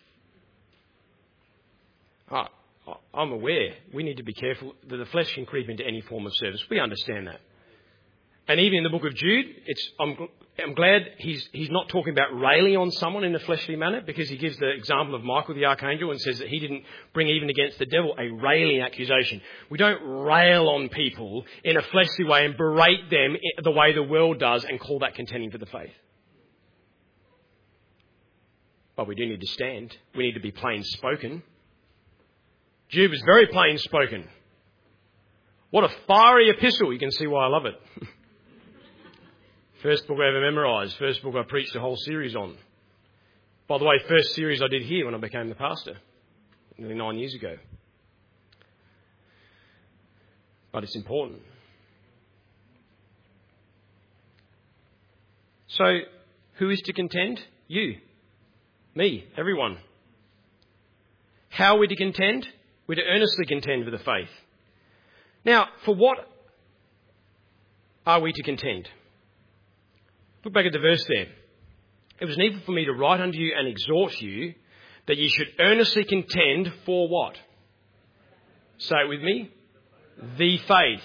I'm aware we need to be careful that the flesh can creep into any form of service. We understand that. And even in the book of Jude, I'm glad he's not talking about railing on someone in a fleshly manner, because he gives the example of Michael the archangel and says that he didn't bring even against the devil a railing accusation. We don't rail on people in a fleshly way and berate them the way the world does and call that contending for the faith. But we do need to stand. We need to be plain spoken. Jude was very plain spoken. What a fiery epistle. You can see why I love it. First book I ever memorised. First book I preached a whole series on. By the way, first series I did here when I became the pastor, nearly 9 years ago. But it's important. So, who is to contend? You. Me. Everyone. How are we to contend? We're to earnestly contend for the faith. Now, for what are we to contend? Look back at the verse there. It was needful for me to write unto you and exhort you that ye should earnestly contend for what? Say it with me. The faith.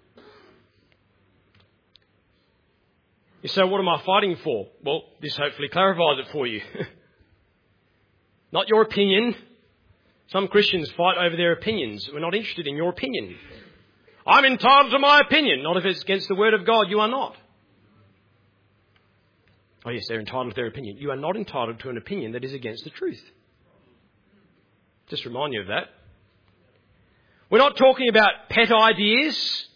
You say, what am I fighting for? Well, this hopefully clarifies it for you. Not your opinion. Some Christians fight over their opinions. We're not interested in your opinion. I'm entitled to my opinion. Not if it's against the word of God. You are not. Oh yes, they're entitled to their opinion. You are not entitled to an opinion that is against the truth. Just remind you of that. We're not talking about pet ideas.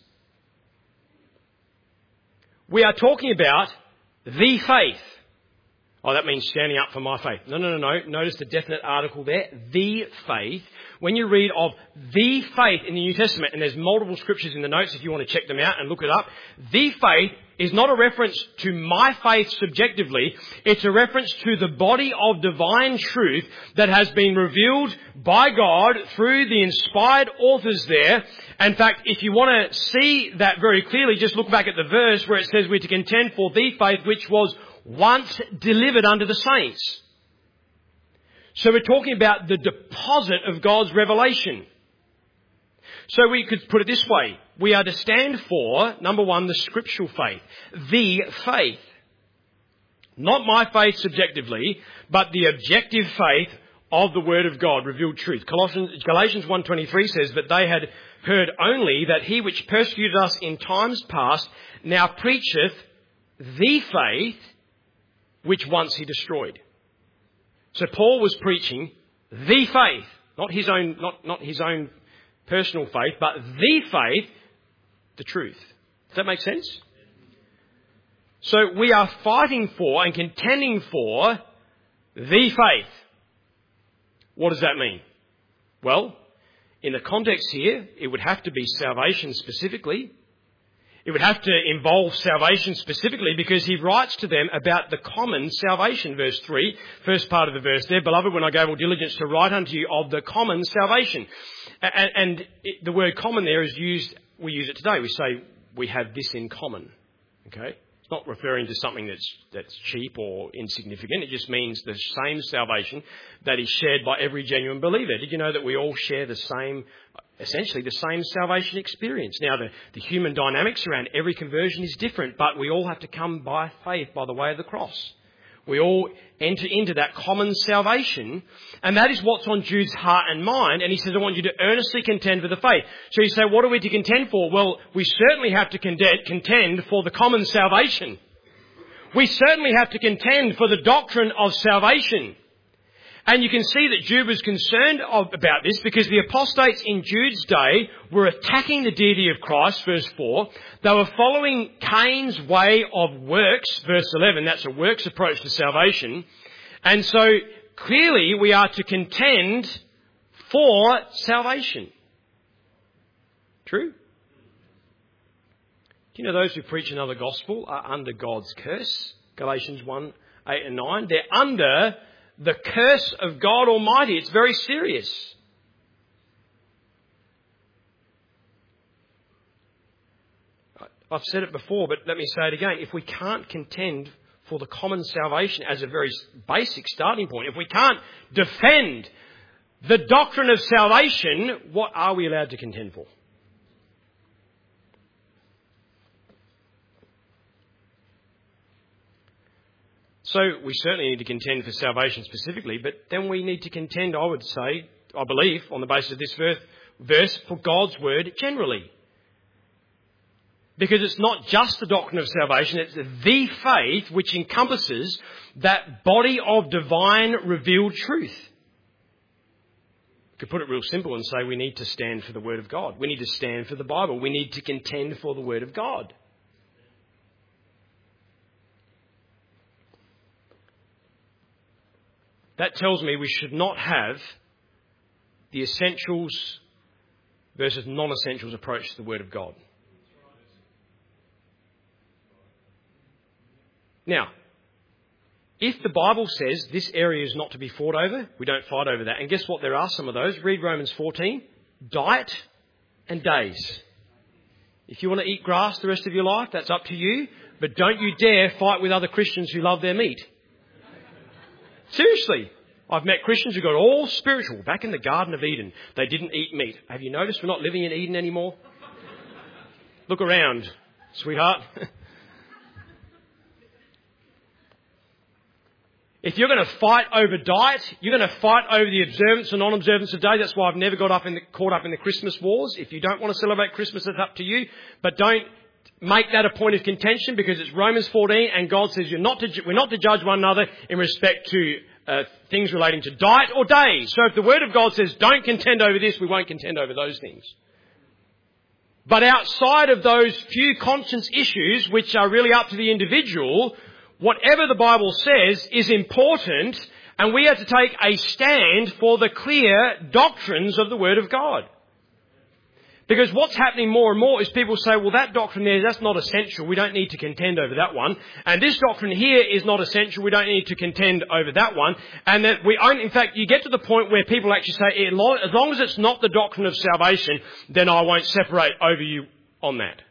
We are talking about the faith. Oh, that means standing up for my faith. No. Notice the definite article there. The faith. When you read of the faith in the New Testament, and there's multiple scriptures in the notes if you want to check them out and look it up, the faith is not a reference to my faith subjectively. It's a reference to the body of divine truth that has been revealed by God through the inspired authors there. In fact, if you want to see that very clearly, just look back at the verse where it says we're to contend for the faith which was once delivered unto the saints. So we're talking about the deposit of God's revelation. So we could put it this way. We are to stand for, number one, the scriptural faith. The faith. Not my faith subjectively, but the objective faith of the Word of God, revealed truth. Galatians 1:23 says that they had heard only that he which persecuted us in times past now preacheth the faith which once he destroyed. So Paul was preaching the faith, not his own personal faith, but the faith, the truth. Does that make sense? So we are fighting for and contending for the faith. What does that mean? Well, in the context here, it would have to be salvation specifically. It would have to involve salvation specifically because he writes to them about the common salvation. Verse 3, first part of the verse there. Beloved, when I gave all diligence to write unto you of the common salvation. And the word common there is used, we use it today. We say we have this in common. Okay? It's not referring to something that's cheap or insignificant. It just means the same salvation that is shared by every genuine believer. Did you know that we all share essentially the same salvation experience? Now, the human dynamics around every conversion is different, but we all have to come by faith, by the way of the cross. We all enter into that common salvation, and that is what's on Jude's heart and mind. And he says, I want you to earnestly contend for the faith. So you say, what are we to contend for? Well, we certainly have to contend for the common salvation. We certainly have to contend for the doctrine of salvation. And you can see that Jude was concerned about this because the apostates in Jude's day were attacking the deity of Christ, verse 4. They were following Cain's way of works, verse 11. That's a works approach to salvation. And so clearly we are to contend for salvation. True? Do you know those who preach another gospel are under God's curse? Galatians 1, 8 and 9. They're under the curse of God Almighty. It's very serious. I've said it before, but let me say it again. If we can't contend for the common salvation as a very basic starting point, if we can't defend the doctrine of salvation, what are we allowed to contend for? So we certainly need to contend for salvation specifically, but then we need to contend, I would say, I believe, on the basis of this verse, for God's word generally. Because it's not just the doctrine of salvation, it's the faith which encompasses that body of divine revealed truth. You could put it real simple and say we need to stand for the word of God. We need to stand for the Bible. We need to contend for the word of God. That tells me we should not have the essentials versus non-essentials approach to the Word of God. Now, if the Bible says this area is not to be fought over, we don't fight over that. And guess what? There are some of those. Read Romans 14. Diet and days. If you want to eat grass the rest of your life, that's up to you. But don't you dare fight with other Christians who love their meat. Seriously, I've met Christians who got all spiritual back in the Garden of Eden. They didn't eat meat. Have you noticed we're not living in Eden anymore? Look around, sweetheart. If you're going to fight over diet, you're going to fight over the observance or non-observance of days. That's why I've never caught up in the Christmas wars. If you don't want to celebrate Christmas, it's up to you. But don't make that a point of contention, because it's Romans 14 and God says we're not to judge one another in respect to things relating to diet or days. So if the Word of God says don't contend over this, we won't contend over those things. But outside of those few conscience issues, which are really up to the individual, whatever the Bible says is important, and we have to take a stand for the clear doctrines of the Word of God. Because what's happening more and more is people say, well, that doctrine there, that's not essential. We don't need to contend over that one. And this doctrine here is not essential. We don't need to contend over that one. And that in fact, you get to the point where people actually say, as long as it's not the doctrine of salvation, then I won't separate over you on that.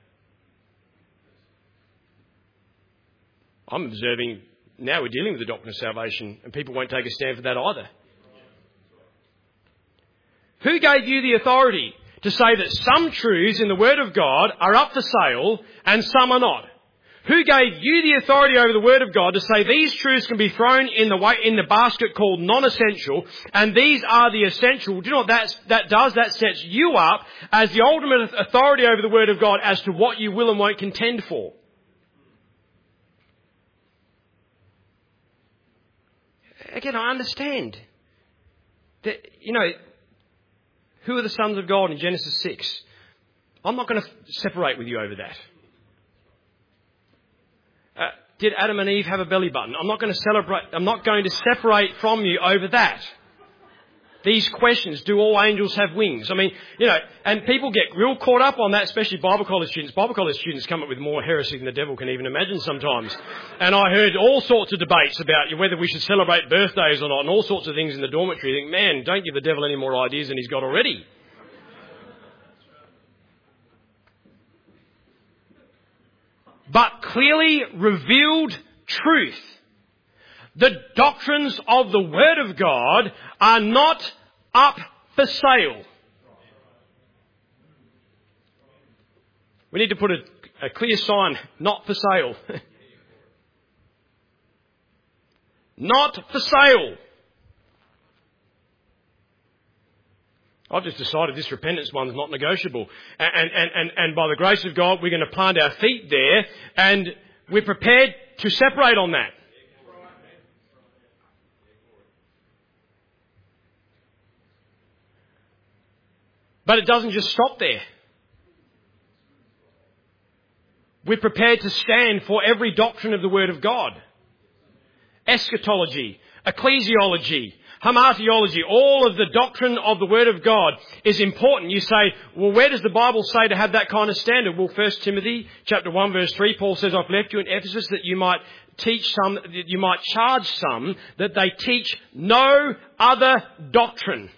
I'm observing now we're dealing with the doctrine of salvation, and people won't take a stand for that either. Who gave you the authority to say that some truths in the Word of God are up for sale and some are not? Who gave you the authority over the Word of God to say these truths can be thrown in the basket called non-essential, and these are the essential? Do you know what that does? That sets you up as the ultimate authority over the Word of God as to what you will and won't contend for. Again, I understand that, who are the sons of God in Genesis 6? I'm not going to separate with you over that. Did Adam and Eve have a belly button? I'm not going to separate from you over that. These questions, do all angels have wings? I mean, and people get real caught up on that, especially Bible college students. Bible college students come up with more heresy than the devil can even imagine sometimes. And I heard all sorts of debates about whether we should celebrate birthdays or not, and all sorts of things in the dormitory. You think, man, don't give the devil any more ideas than he's got already. But clearly revealed truth, the doctrines of the Word of God, are not up for sale. We need to put a clear sign, not for sale. Not for sale. I've just decided this repentance one's not negotiable. And by the grace of God, we're going to plant our feet there, and we're prepared to separate on that. But it doesn't just stop there. We're prepared to stand for every doctrine of the Word of God. Eschatology, ecclesiology, hamartiology, all of the doctrine of the Word of God is important. You say, well, where does the Bible say to have that kind of standard? Well, 1 Timothy chapter 1 verse 3, Paul says, I've left you in Ephesus that you might charge some that they teach no other doctrine.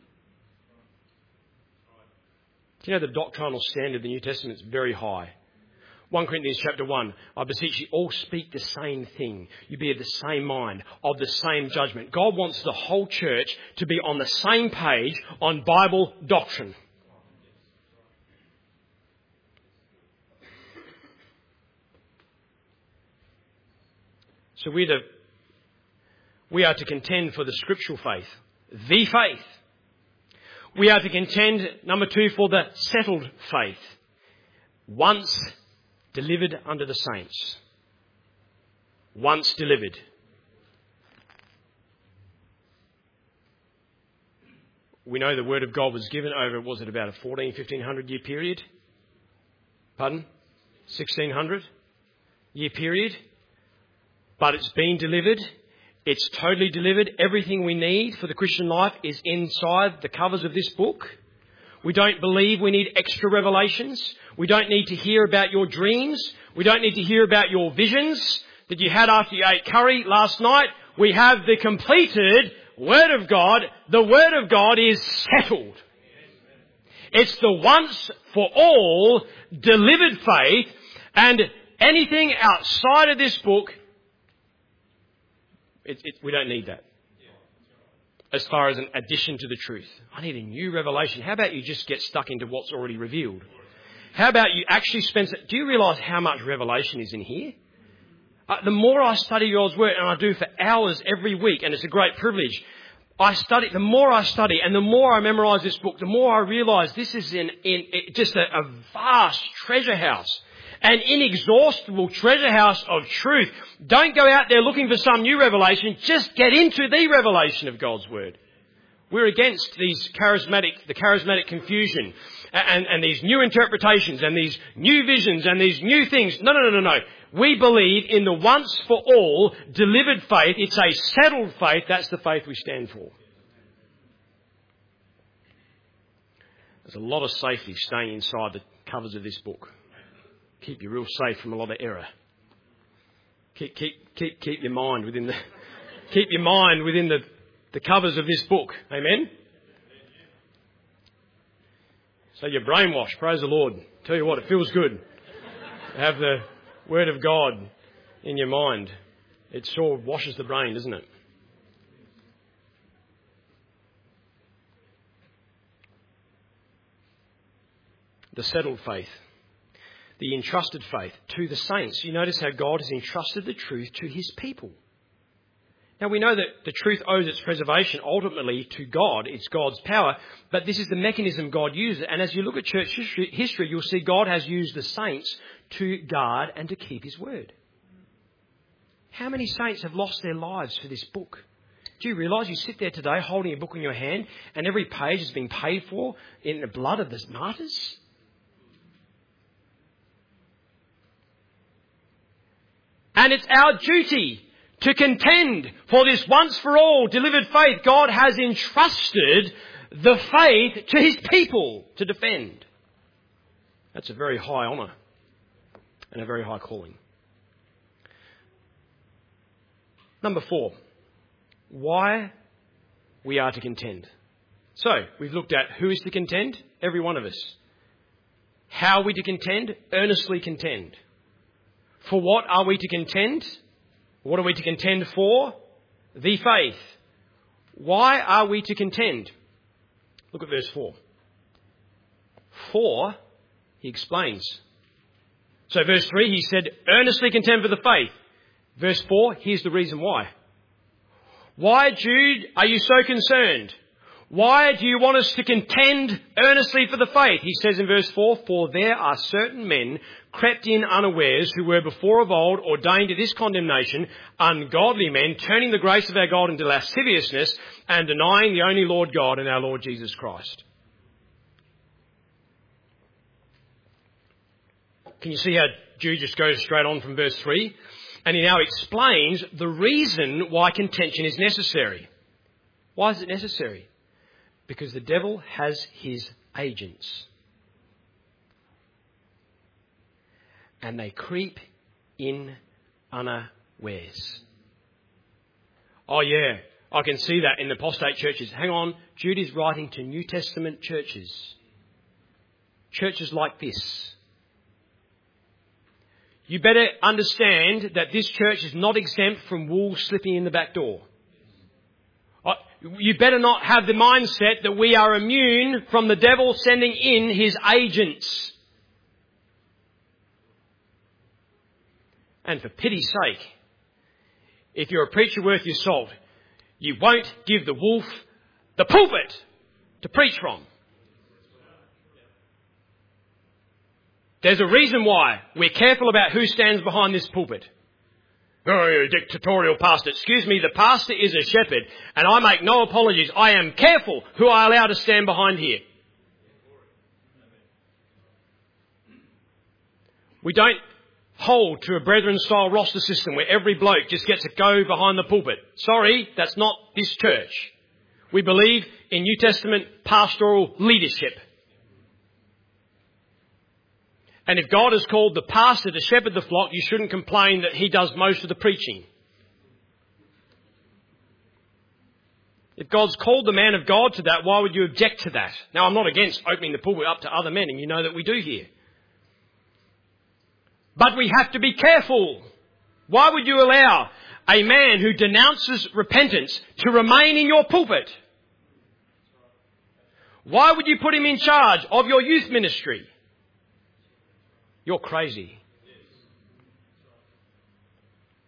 Do you know the doctrinal standard of the New Testament is very high? 1 Corinthians chapter 1, I beseech you, all speak the same thing. You be of the same mind, of the same judgment. God wants the whole church to be on the same page on Bible doctrine. So we are to contend for the scriptural faith, the faith. We are to contend, number 2, for the settled faith, once delivered unto the saints. Once delivered. We know the Word of God was given over, was it about a 1500 year period? Pardon? 1600 year period? But it's been delivered. It's totally delivered. Everything we need for the Christian life is inside the covers of this book. We don't believe we need extra revelations. We don't need to hear about your dreams. We don't need to hear about your visions that you had after you ate curry last night. We have the completed Word of God. The Word of God is settled. It's the once for all delivered faith, and anything outside of this book, we don't need that. As far as an addition to the truth. I need a new revelation. How about you just get stuck into what's already revealed? How about you actually do you realise how much revelation is in here? The more I study God's Word, and I do for hours every week, and it's a great privilege, the more I study and the more I memorise this book, the more I realise this is just a vast treasure house. An inexhaustible treasure house of truth. Don't go out there looking for some new revelation. Just get into the revelation of God's Word. We're against the charismatic confusion and these new interpretations and these new visions and these new things. No. We believe in the once for all delivered faith. It's a settled faith. That's the faith we stand for. There's a lot of safety staying inside the covers of this book. Keep you real safe from a lot of error. Keep your mind within the covers of this book. Amen? So you're brainwashed. Praise the Lord. Tell you what, it feels good to have the Word of God in your mind. It sure washes the brain, doesn't it? The settled faith. The entrusted faith to the saints. You notice how God has entrusted the truth to his people. Now we know that the truth owes its preservation ultimately to God. It's God's power. But this is the mechanism God uses. And as you look at church history, you'll see God has used the saints to guard and to keep his word. How many saints have lost their lives for this book? Do you realise you sit there today holding a book in your hand and every page is being paid for in the blood of the martyrs? And it's our duty to contend for this once for all delivered faith. God has entrusted the faith to his people to defend. That's a very high honour and a very high calling. Number 4, why we are to contend. So, we've looked at who is to contend, every one of us. How are we to contend? Earnestly contend. For what are we to contend? What are we to contend for? The faith. Why are we to contend? Look at verse 4. For, he explains. So verse 3, he said, earnestly contend for the faith. Verse 4, here's the reason why. Why, Jude, are you so concerned? Why do you want us to contend earnestly for the faith? He says in verse 4, for there are certain men crept in unawares who were before of old ordained to this condemnation, ungodly men, turning the grace of our God into lasciviousness and denying the only Lord God and our Lord Jesus Christ. Can you see how Jude just goes straight on from verse 3? And he now explains the reason why contention is necessary. Why is it necessary? Because the devil has his agents. And they creep in unawares. Oh yeah, I can see that in the apostate churches. Hang on, Jude is writing to New Testament churches. Churches like this. You better understand that this church is not exempt from wolves slipping in the back door. You better not have the mindset that we are immune from the devil sending in his agents. And for pity's sake, if you're a preacher worth your salt, you won't give the wolf the pulpit to preach from. There's a reason why we're careful about who stands behind this pulpit. Oh, you're a dictatorial pastor. Excuse me, the pastor is a shepherd, and I make no apologies. I am careful who I allow to stand behind here. We don't hold to a brethren-style roster system where every bloke just gets to go behind the pulpit. Sorry, that's not this church. We believe in New Testament pastoral leadership. And if God has called the pastor to shepherd the flock, you shouldn't complain that he does most of the preaching. If God's called the man of God to that, why would you object to that? Now, I'm not against opening the pulpit up to other men, and you know that we do here. But we have to be careful. Why would you allow a man who denounces repentance to remain in your pulpit? Why would you put him in charge of your youth ministry? You're crazy.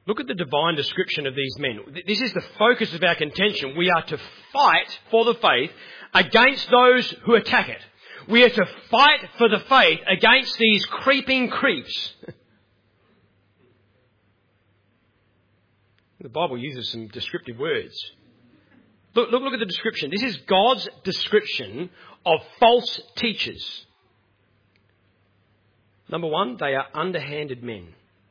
Look at the divine description of these men. This is the focus of our contention. We are to fight for the faith against those who attack it. We are to fight for the faith against these creeping creeps. The Bible uses some descriptive words. Look at the description. This is God's description of false teachers. Number one, they are underhanded men.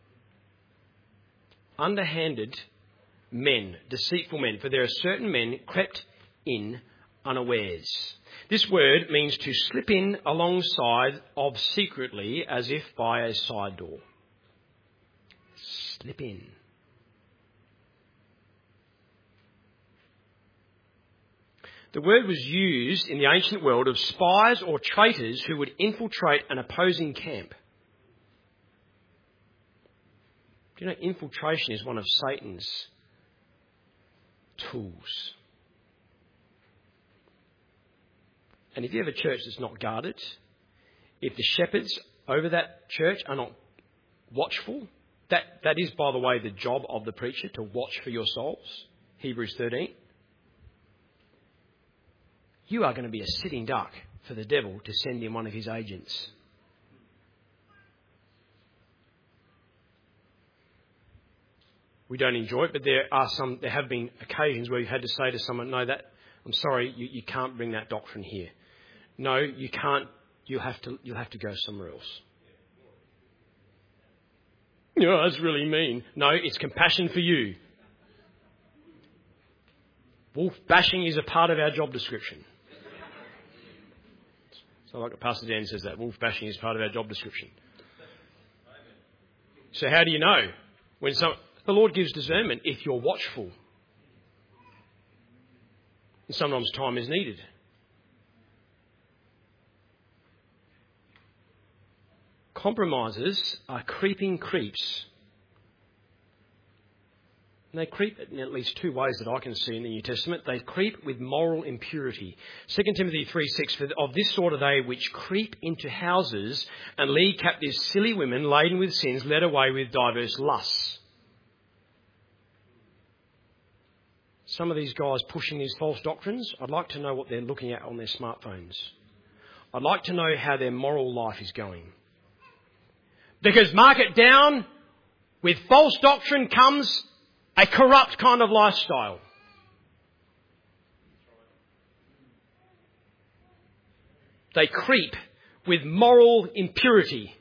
Underhanded men, deceitful men, for there are certain men crept in unawares. This word means to slip in alongside of secretly as if by a side door. Slip in. The word was used in the ancient world of spies or traitors who would infiltrate an opposing camp. Do you know, infiltration is one of Satan's tools. And if you have a church that's not guarded, if the shepherds over that church are not watchful, that is, by the way, the job of the preacher, to watch for your souls. Hebrews 13. You are going to be a sitting duck for the devil to send in one of his agents. We don't enjoy it, but there have been occasions where we've had to say to someone, no, I'm sorry, you can't bring that doctrine here. No, you can't. You'll have to go somewhere else. No, that's really mean. No, it's compassion for you. Wolf bashing is a part of our job description. So like Pastor Dan says that, wolf bashing is part of our job description. So how do you know? The Lord gives discernment if you're watchful. And sometimes time is needed. Compromisers are creeping creeps. And they creep in at least two ways that I can see in the New Testament. They creep with moral impurity. 2 Timothy 3:6, for of this sort are they which creep into houses and lead captive silly women laden with sins, led away with diverse lusts. Some of these guys pushing these false doctrines, I'd like to know what they're looking at on their smartphones. I'd like to know how their moral life is going. Because mark it down, with false doctrine comes a corrupt kind of lifestyle. They creep with moral impurity.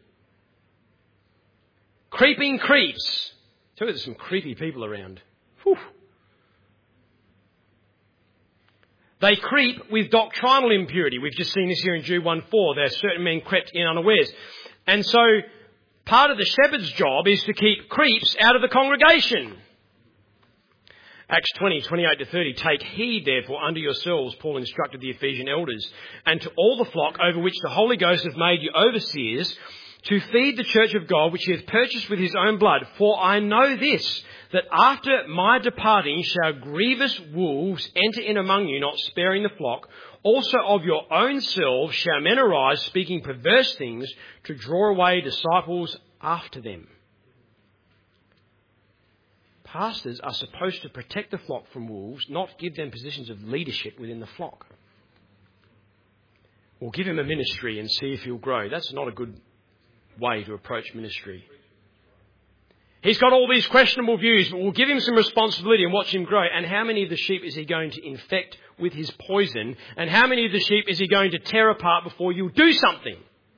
Creeping creeps. So there's some creepy people around. Whew. They creep with doctrinal impurity. We've just seen this here in Jude 1:4. There are certain men crept in unawares. And so part of the shepherd's job is to keep creeps out of the congregation. Acts 20:28-30, take heed therefore unto yourselves, Paul instructed the Ephesian elders, and to all the flock over which the Holy Ghost hath made you overseers, to feed the church of God, which he hath purchased with his own blood. For I know this, that after my departing shall grievous wolves enter in among you, not sparing the flock. Also of your own selves shall men arise, speaking perverse things, to draw away disciples after them. Pastors are supposed to protect the flock from wolves, not give them positions of leadership within the flock. Or give him a ministry and see if he'll grow. That's not a good way to approach ministry. He's got all these questionable views, but we'll give him some responsibility and watch him grow. And how many of the sheep is he going to infect with his poison? And how many of the sheep is he going to tear apart before you do something?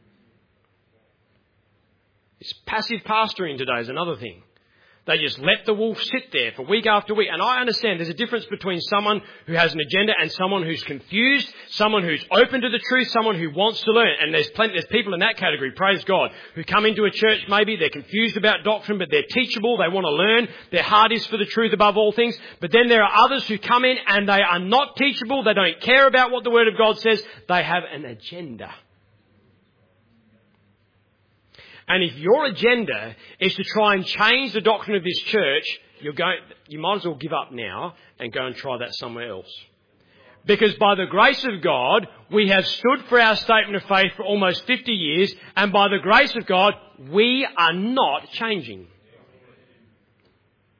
This passive pastoring today is another thing. They just let the wolf sit there for week after week. And I understand there's a difference between someone who has an agenda and someone who's confused, someone who's open to the truth, someone who wants to learn. And there's people in that category, praise God, who come into a church maybe, they're confused about doctrine, but they're teachable, they want to learn, their heart is for the truth above all things. But then there are others who come in and they are not teachable, they don't care about what the Word of God says, they have an agenda. And if your agenda is to try and change the doctrine of this church, you might as well give up now and go and try that somewhere else. Because by the grace of God, we have stood for our statement of faith for almost 50 years, and by the grace of God, we are not changing.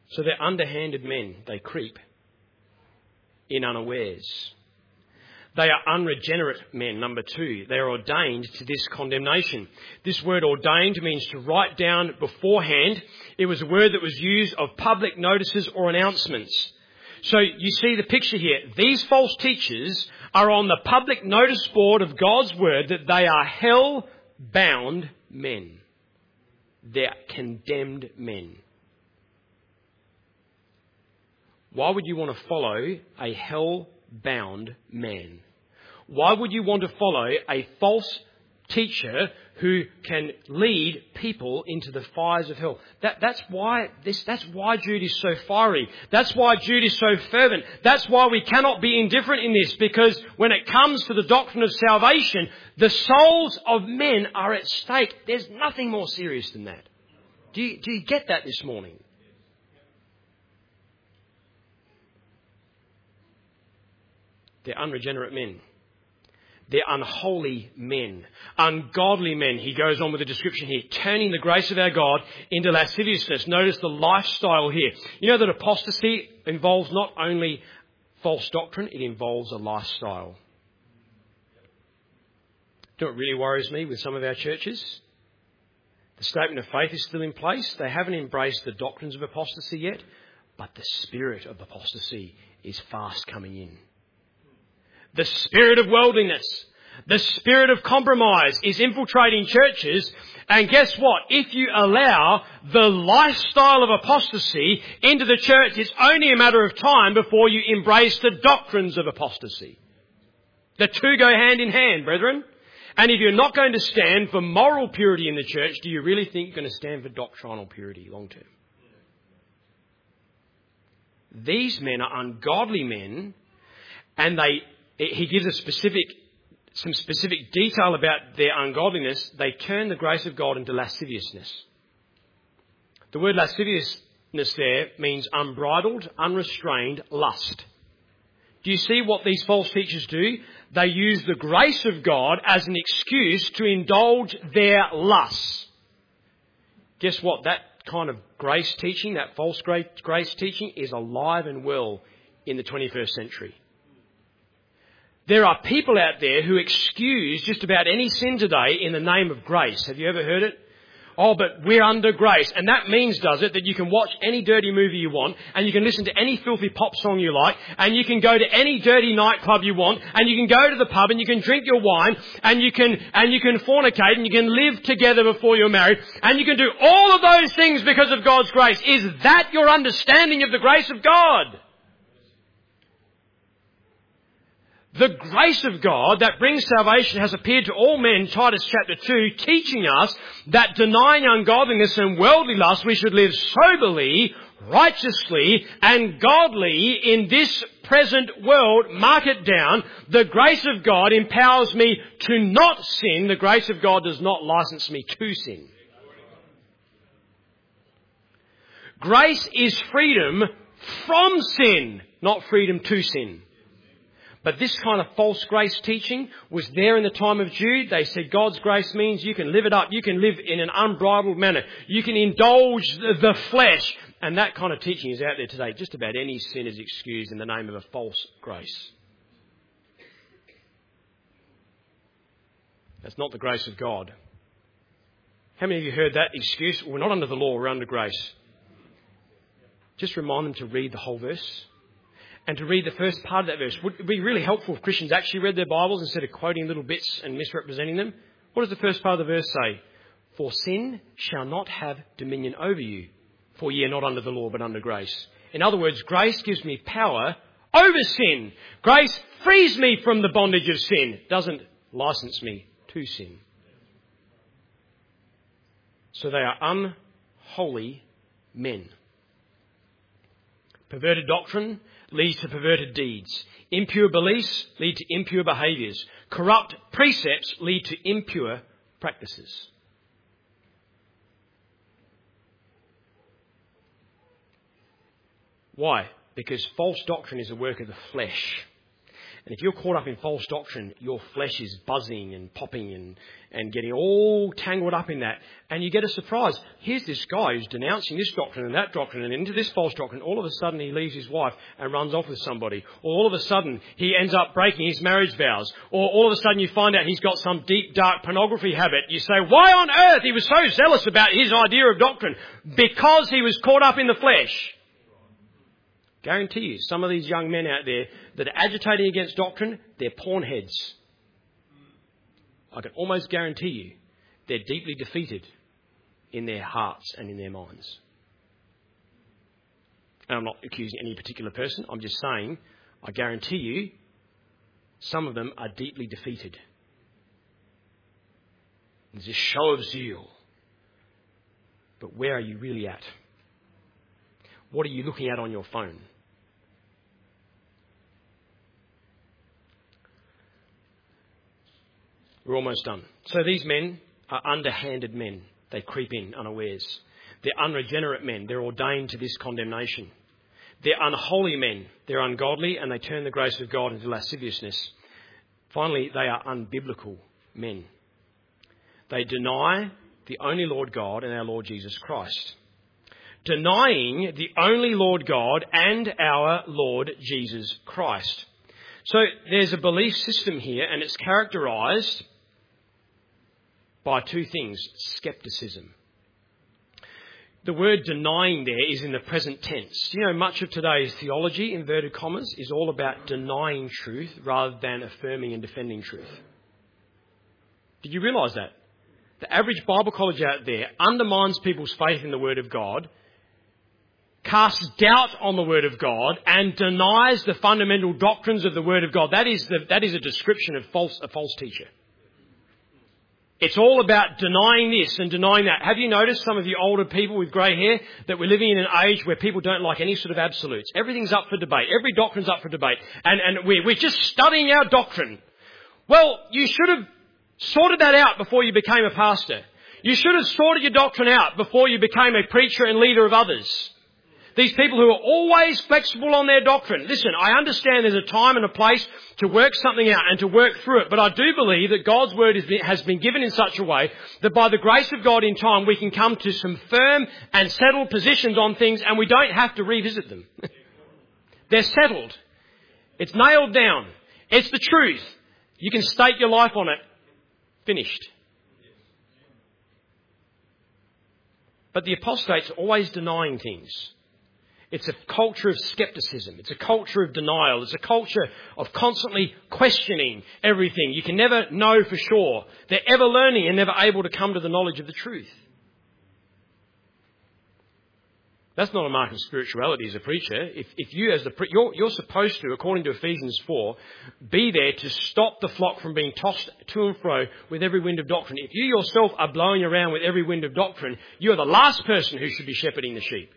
So they're underhanded men. They creep in unawares. They are unregenerate men, number 2. They are ordained to this condemnation. This word ordained means to write down beforehand. It was a word that was used of public notices or announcements. So you see the picture here. These false teachers are on the public notice board of God's word that they are hell-bound men. They're condemned men. Why would you want to follow a hell-bound man? Why would you want to follow a false teacher who can lead people into the fires of hell? That's why Jude is so fiery. That's why Jude is so fervent. That's why we cannot be indifferent in this, because when it comes to the doctrine of salvation, the souls of men are at stake. There's nothing more serious than that. Do you get that this morning? They're unregenerate men. They're unholy men, ungodly men. He goes on with the description here, turning the grace of our God into lasciviousness. Notice the lifestyle here. You know that apostasy involves not only false doctrine, it involves a lifestyle. Do you know what really worries me with some of our churches? The statement of faith is still in place. They haven't embraced the doctrines of apostasy yet, but the spirit of apostasy is fast coming in. The spirit of worldliness, the spirit of compromise is infiltrating churches. And guess what? If you allow the lifestyle of apostasy into the church, it's only a matter of time before you embrace the doctrines of apostasy. The two go hand in hand, brethren. And if you're not going to stand for moral purity in the church, do you really think you're going to stand for doctrinal purity long term? These men are ungodly men, and he gives some specific detail about their ungodliness. They turn the grace of God into lasciviousness. The word lasciviousness there means unbridled, unrestrained lust. Do you see what these false teachers do? They use the grace of God as an excuse to indulge their lusts. Guess what? That kind of grace teaching, that false grace teaching, is alive and well in the 21st century. There are people out there who excuse just about any sin today in the name of grace. Have you ever heard it? Oh, but we're under grace. And that means, does it, that you can watch any dirty movie you want, and you can listen to any filthy pop song you like, and you can go to any dirty nightclub you want, and you can go to the pub and you can drink your wine, and you can fornicate, and you can live together before you're married, and you can do all of those things because of God's grace. Is that your understanding of the grace of God? The grace of God that brings salvation has appeared to all men, Titus chapter 2, teaching us that denying ungodliness and worldly lust, we should live soberly, righteously, and godly in this present world. Mark it down. The grace of God empowers me to not sin. The grace of God does not license me to sin. Grace is freedom from sin, not freedom to sin. But this kind of false grace teaching was there in the time of Jude. They said God's grace means you can live it up. You can live in an unbridled manner. You can indulge the flesh. And that kind of teaching is out there today. Just about any sin is excused in the name of a false grace. That's not the grace of God. How many of you heard that excuse? We're not under the law, we're under grace. Just remind them to read the whole verse. And to read the first part of that verse. Would it be really helpful if Christians actually read their Bibles instead of quoting little bits and misrepresenting them? What does the first part of the verse say? For sin shall not have dominion over you, for ye are not under the law but under grace. In other words, grace gives me power over sin. Grace frees me from the bondage of sin. It doesn't license me to sin. So they are unholy men. Perverted doctrine leads to perverted deeds. Impure beliefs lead to impure behaviours. Corrupt precepts lead to impure practices. Why? Because false doctrine is a work of the flesh. And if you're caught up in false doctrine, your flesh is buzzing and popping and getting all tangled up in that. And you get a surprise. Here's this guy who's denouncing this doctrine and that doctrine and into this false doctrine. All of a sudden he leaves his wife and runs off with somebody. Or all of a sudden he ends up breaking his marriage vows. Or all of a sudden you find out he's got some deep, dark pornography habit. You say, why on earth he was so zealous about his idea of doctrine? Because he was caught up in the flesh. Guarantee you, some of these young men out there that are agitating against doctrine, they're porn heads. I can almost guarantee you they're deeply defeated in their hearts and in their minds. And I'm not accusing any particular person. I'm just saying, I guarantee you, some of them are deeply defeated. There's this show of zeal. But where are you really at? What are you looking at on your phone? We're almost done. So these men are underhanded men. They creep in unawares. They're unregenerate men. They're ordained to this condemnation. They're unholy men. They're ungodly, and they turn the grace of God into lasciviousness. Finally, they are unbiblical men. They deny the only Lord God and our Lord Jesus Christ. Denying the only Lord God and our Lord Jesus Christ. So there's a belief system here, and it's characterised by two things: scepticism. The word denying there is in the present tense. You know, much of today's theology, inverted commas, is all about denying truth rather than affirming and defending truth. Did you realise that? The average Bible college out there undermines people's faith in the Word of God, casts doubt on the Word of God, and denies the fundamental doctrines of the Word of God. That is a description of a false teacher. It's all about denying this and denying that. Have you noticed some of you older people with grey hair that we're living in an age where people don't like any sort of absolutes? Everything's up for debate. Every doctrine's up for debate. And we're just studying our doctrine. Well, you should have sorted that out before you became a pastor. You should have sorted your doctrine out before you became a preacher and leader of others. These people who are always flexible on their doctrine. Listen, I understand there's a time and a place to work something out and to work through it. But I do believe that God's word has been given in such a way that by the grace of God in time, we can come to some firm and settled positions on things, and we don't have to revisit them. They're settled. It's nailed down. It's the truth. You can stake your life on it. Finished. But the apostates are always denying things. It's a culture of scepticism. It's a culture of denial. It's a culture of constantly questioning everything. You can never know for sure. They're ever learning and never able to come to the knowledge of the truth. That's not a mark of spirituality as a preacher. If you as you're supposed to, according to Ephesians 4, be there to stop the flock from being tossed to and fro with every wind of doctrine. If you yourself are blowing around with every wind of doctrine, you're the last person who should be shepherding the sheep.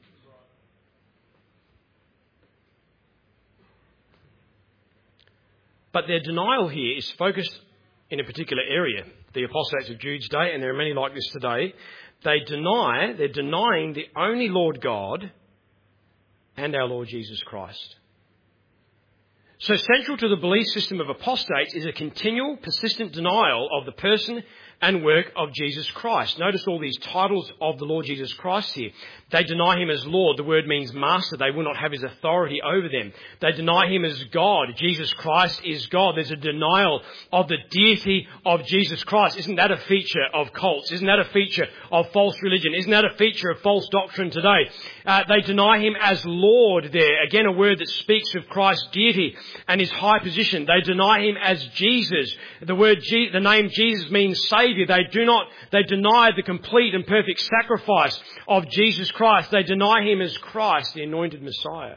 But their denial here is focused in a particular area. The apostates of Jude's day, and there are many like this today, they're denying the only Lord God and our Lord Jesus Christ. So central to the belief system of apostates is a continual, persistent denial of the person and work of Jesus Christ. Notice all these titles of the Lord Jesus Christ here. They deny him as Lord. The word means master. They will not have his authority over them. They deny him as God. Jesus Christ is God. There's a denial of the deity of Jesus Christ. Isn't that a feature of cults? Isn't that a feature of false religion? Isn't that a feature of false doctrine today? They deny him as Lord there. Again, a word that speaks of Christ's deity and his high position. They deny him as Jesus. The name Jesus means Saviour. They deny the complete and perfect sacrifice of Jesus Christ. They deny him as Christ, the anointed Messiah.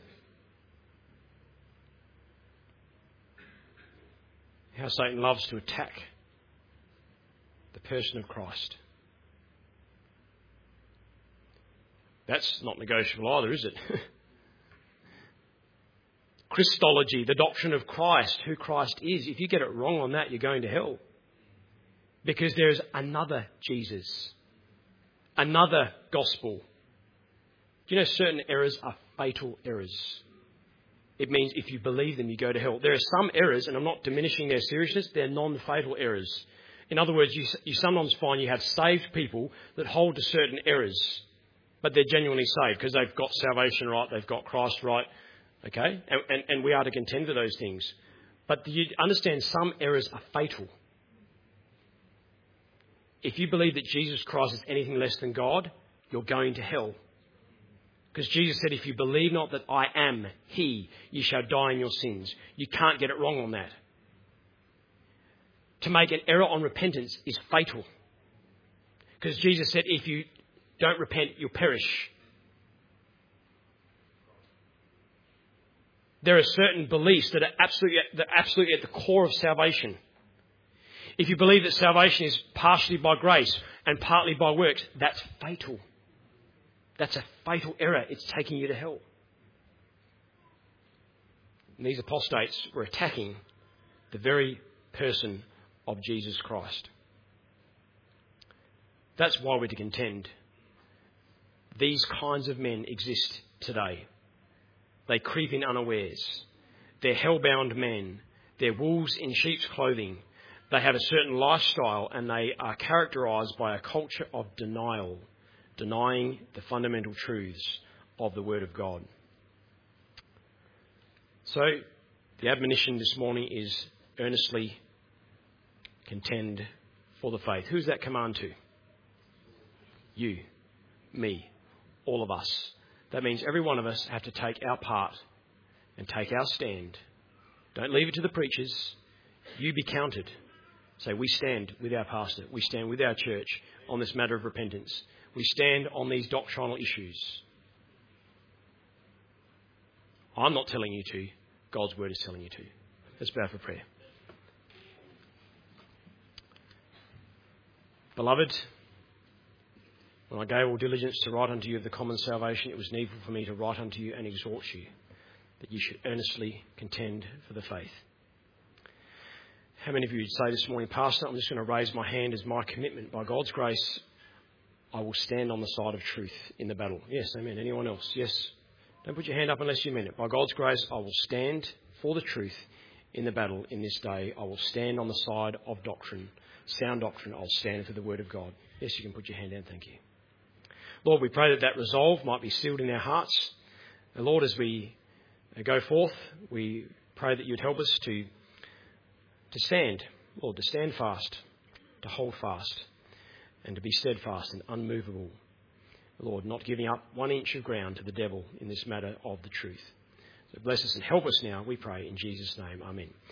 How Satan loves to attack the person of Christ. That's not negotiable either, is it? Christology, the doctrine of Christ, who Christ is. If you get it wrong on that, you're going to hell. Because there is another Jesus, another gospel. Do you know certain errors are fatal errors? It means if you believe them, you go to hell. There are some errors, and I'm not diminishing their seriousness, they're non-fatal errors. In other words, you sometimes find you have saved people that hold to certain errors, but they're genuinely saved because they've got salvation right, they've got Christ right, okay? And we are to contend for those things. But you understand some errors are fatal. If you believe that Jesus Christ is anything less than God, you're going to hell. Because Jesus said, if you believe not that I am He, you shall die in your sins. You can't get it wrong on that. To make an error on repentance is fatal. Because Jesus said, if you don't repent, you'll perish. There are certain beliefs that are absolutely at the core of salvation. If you believe that salvation is partially by grace and partly by works, that's fatal. That's a fatal error. It's taking you to hell. And these apostates were attacking the very person of Jesus Christ. That's why we're to contend. These kinds of men exist today. They creep in unawares. They're hell-bound men. They're wolves in sheep's clothing. They have a certain lifestyle, and they are characterised by a culture of denial, denying the fundamental truths of the Word of God. So, the admonition this morning is earnestly contend for the faith. Who's that command to? You, me, all of us. That means every one of us have to take our part and take our stand. Don't leave it to the preachers. You be counted. Say, we stand with our pastor. We stand with our church on this matter of repentance. We stand on these doctrinal issues. I'm not telling you to. God's word is telling you to. Let's bow for prayer. Beloved, when I gave all diligence to write unto you of the common salvation, it was needful for me to write unto you and exhort you that you should earnestly contend for the faith. How many of you would say this morning, Pastor, I'm just going to raise my hand as my commitment. By God's grace, I will stand on the side of truth in the battle. Yes, amen. Anyone else? Yes. Don't put your hand up unless you mean it. By God's grace, I will stand for the truth in the battle in this day. I will stand on the side of doctrine, sound doctrine. I'll stand for the word of God. Yes, you can put your hand down. Thank you. Lord, we pray that resolve might be sealed in our hearts. And Lord, as we go forth, we pray that you'd help us to stand, Lord, to stand fast, to hold fast, and to be steadfast and unmovable. Lord, not giving up 1 inch of ground to the devil in this matter of the truth. So bless us and help us now, we pray, in Jesus' name. Amen.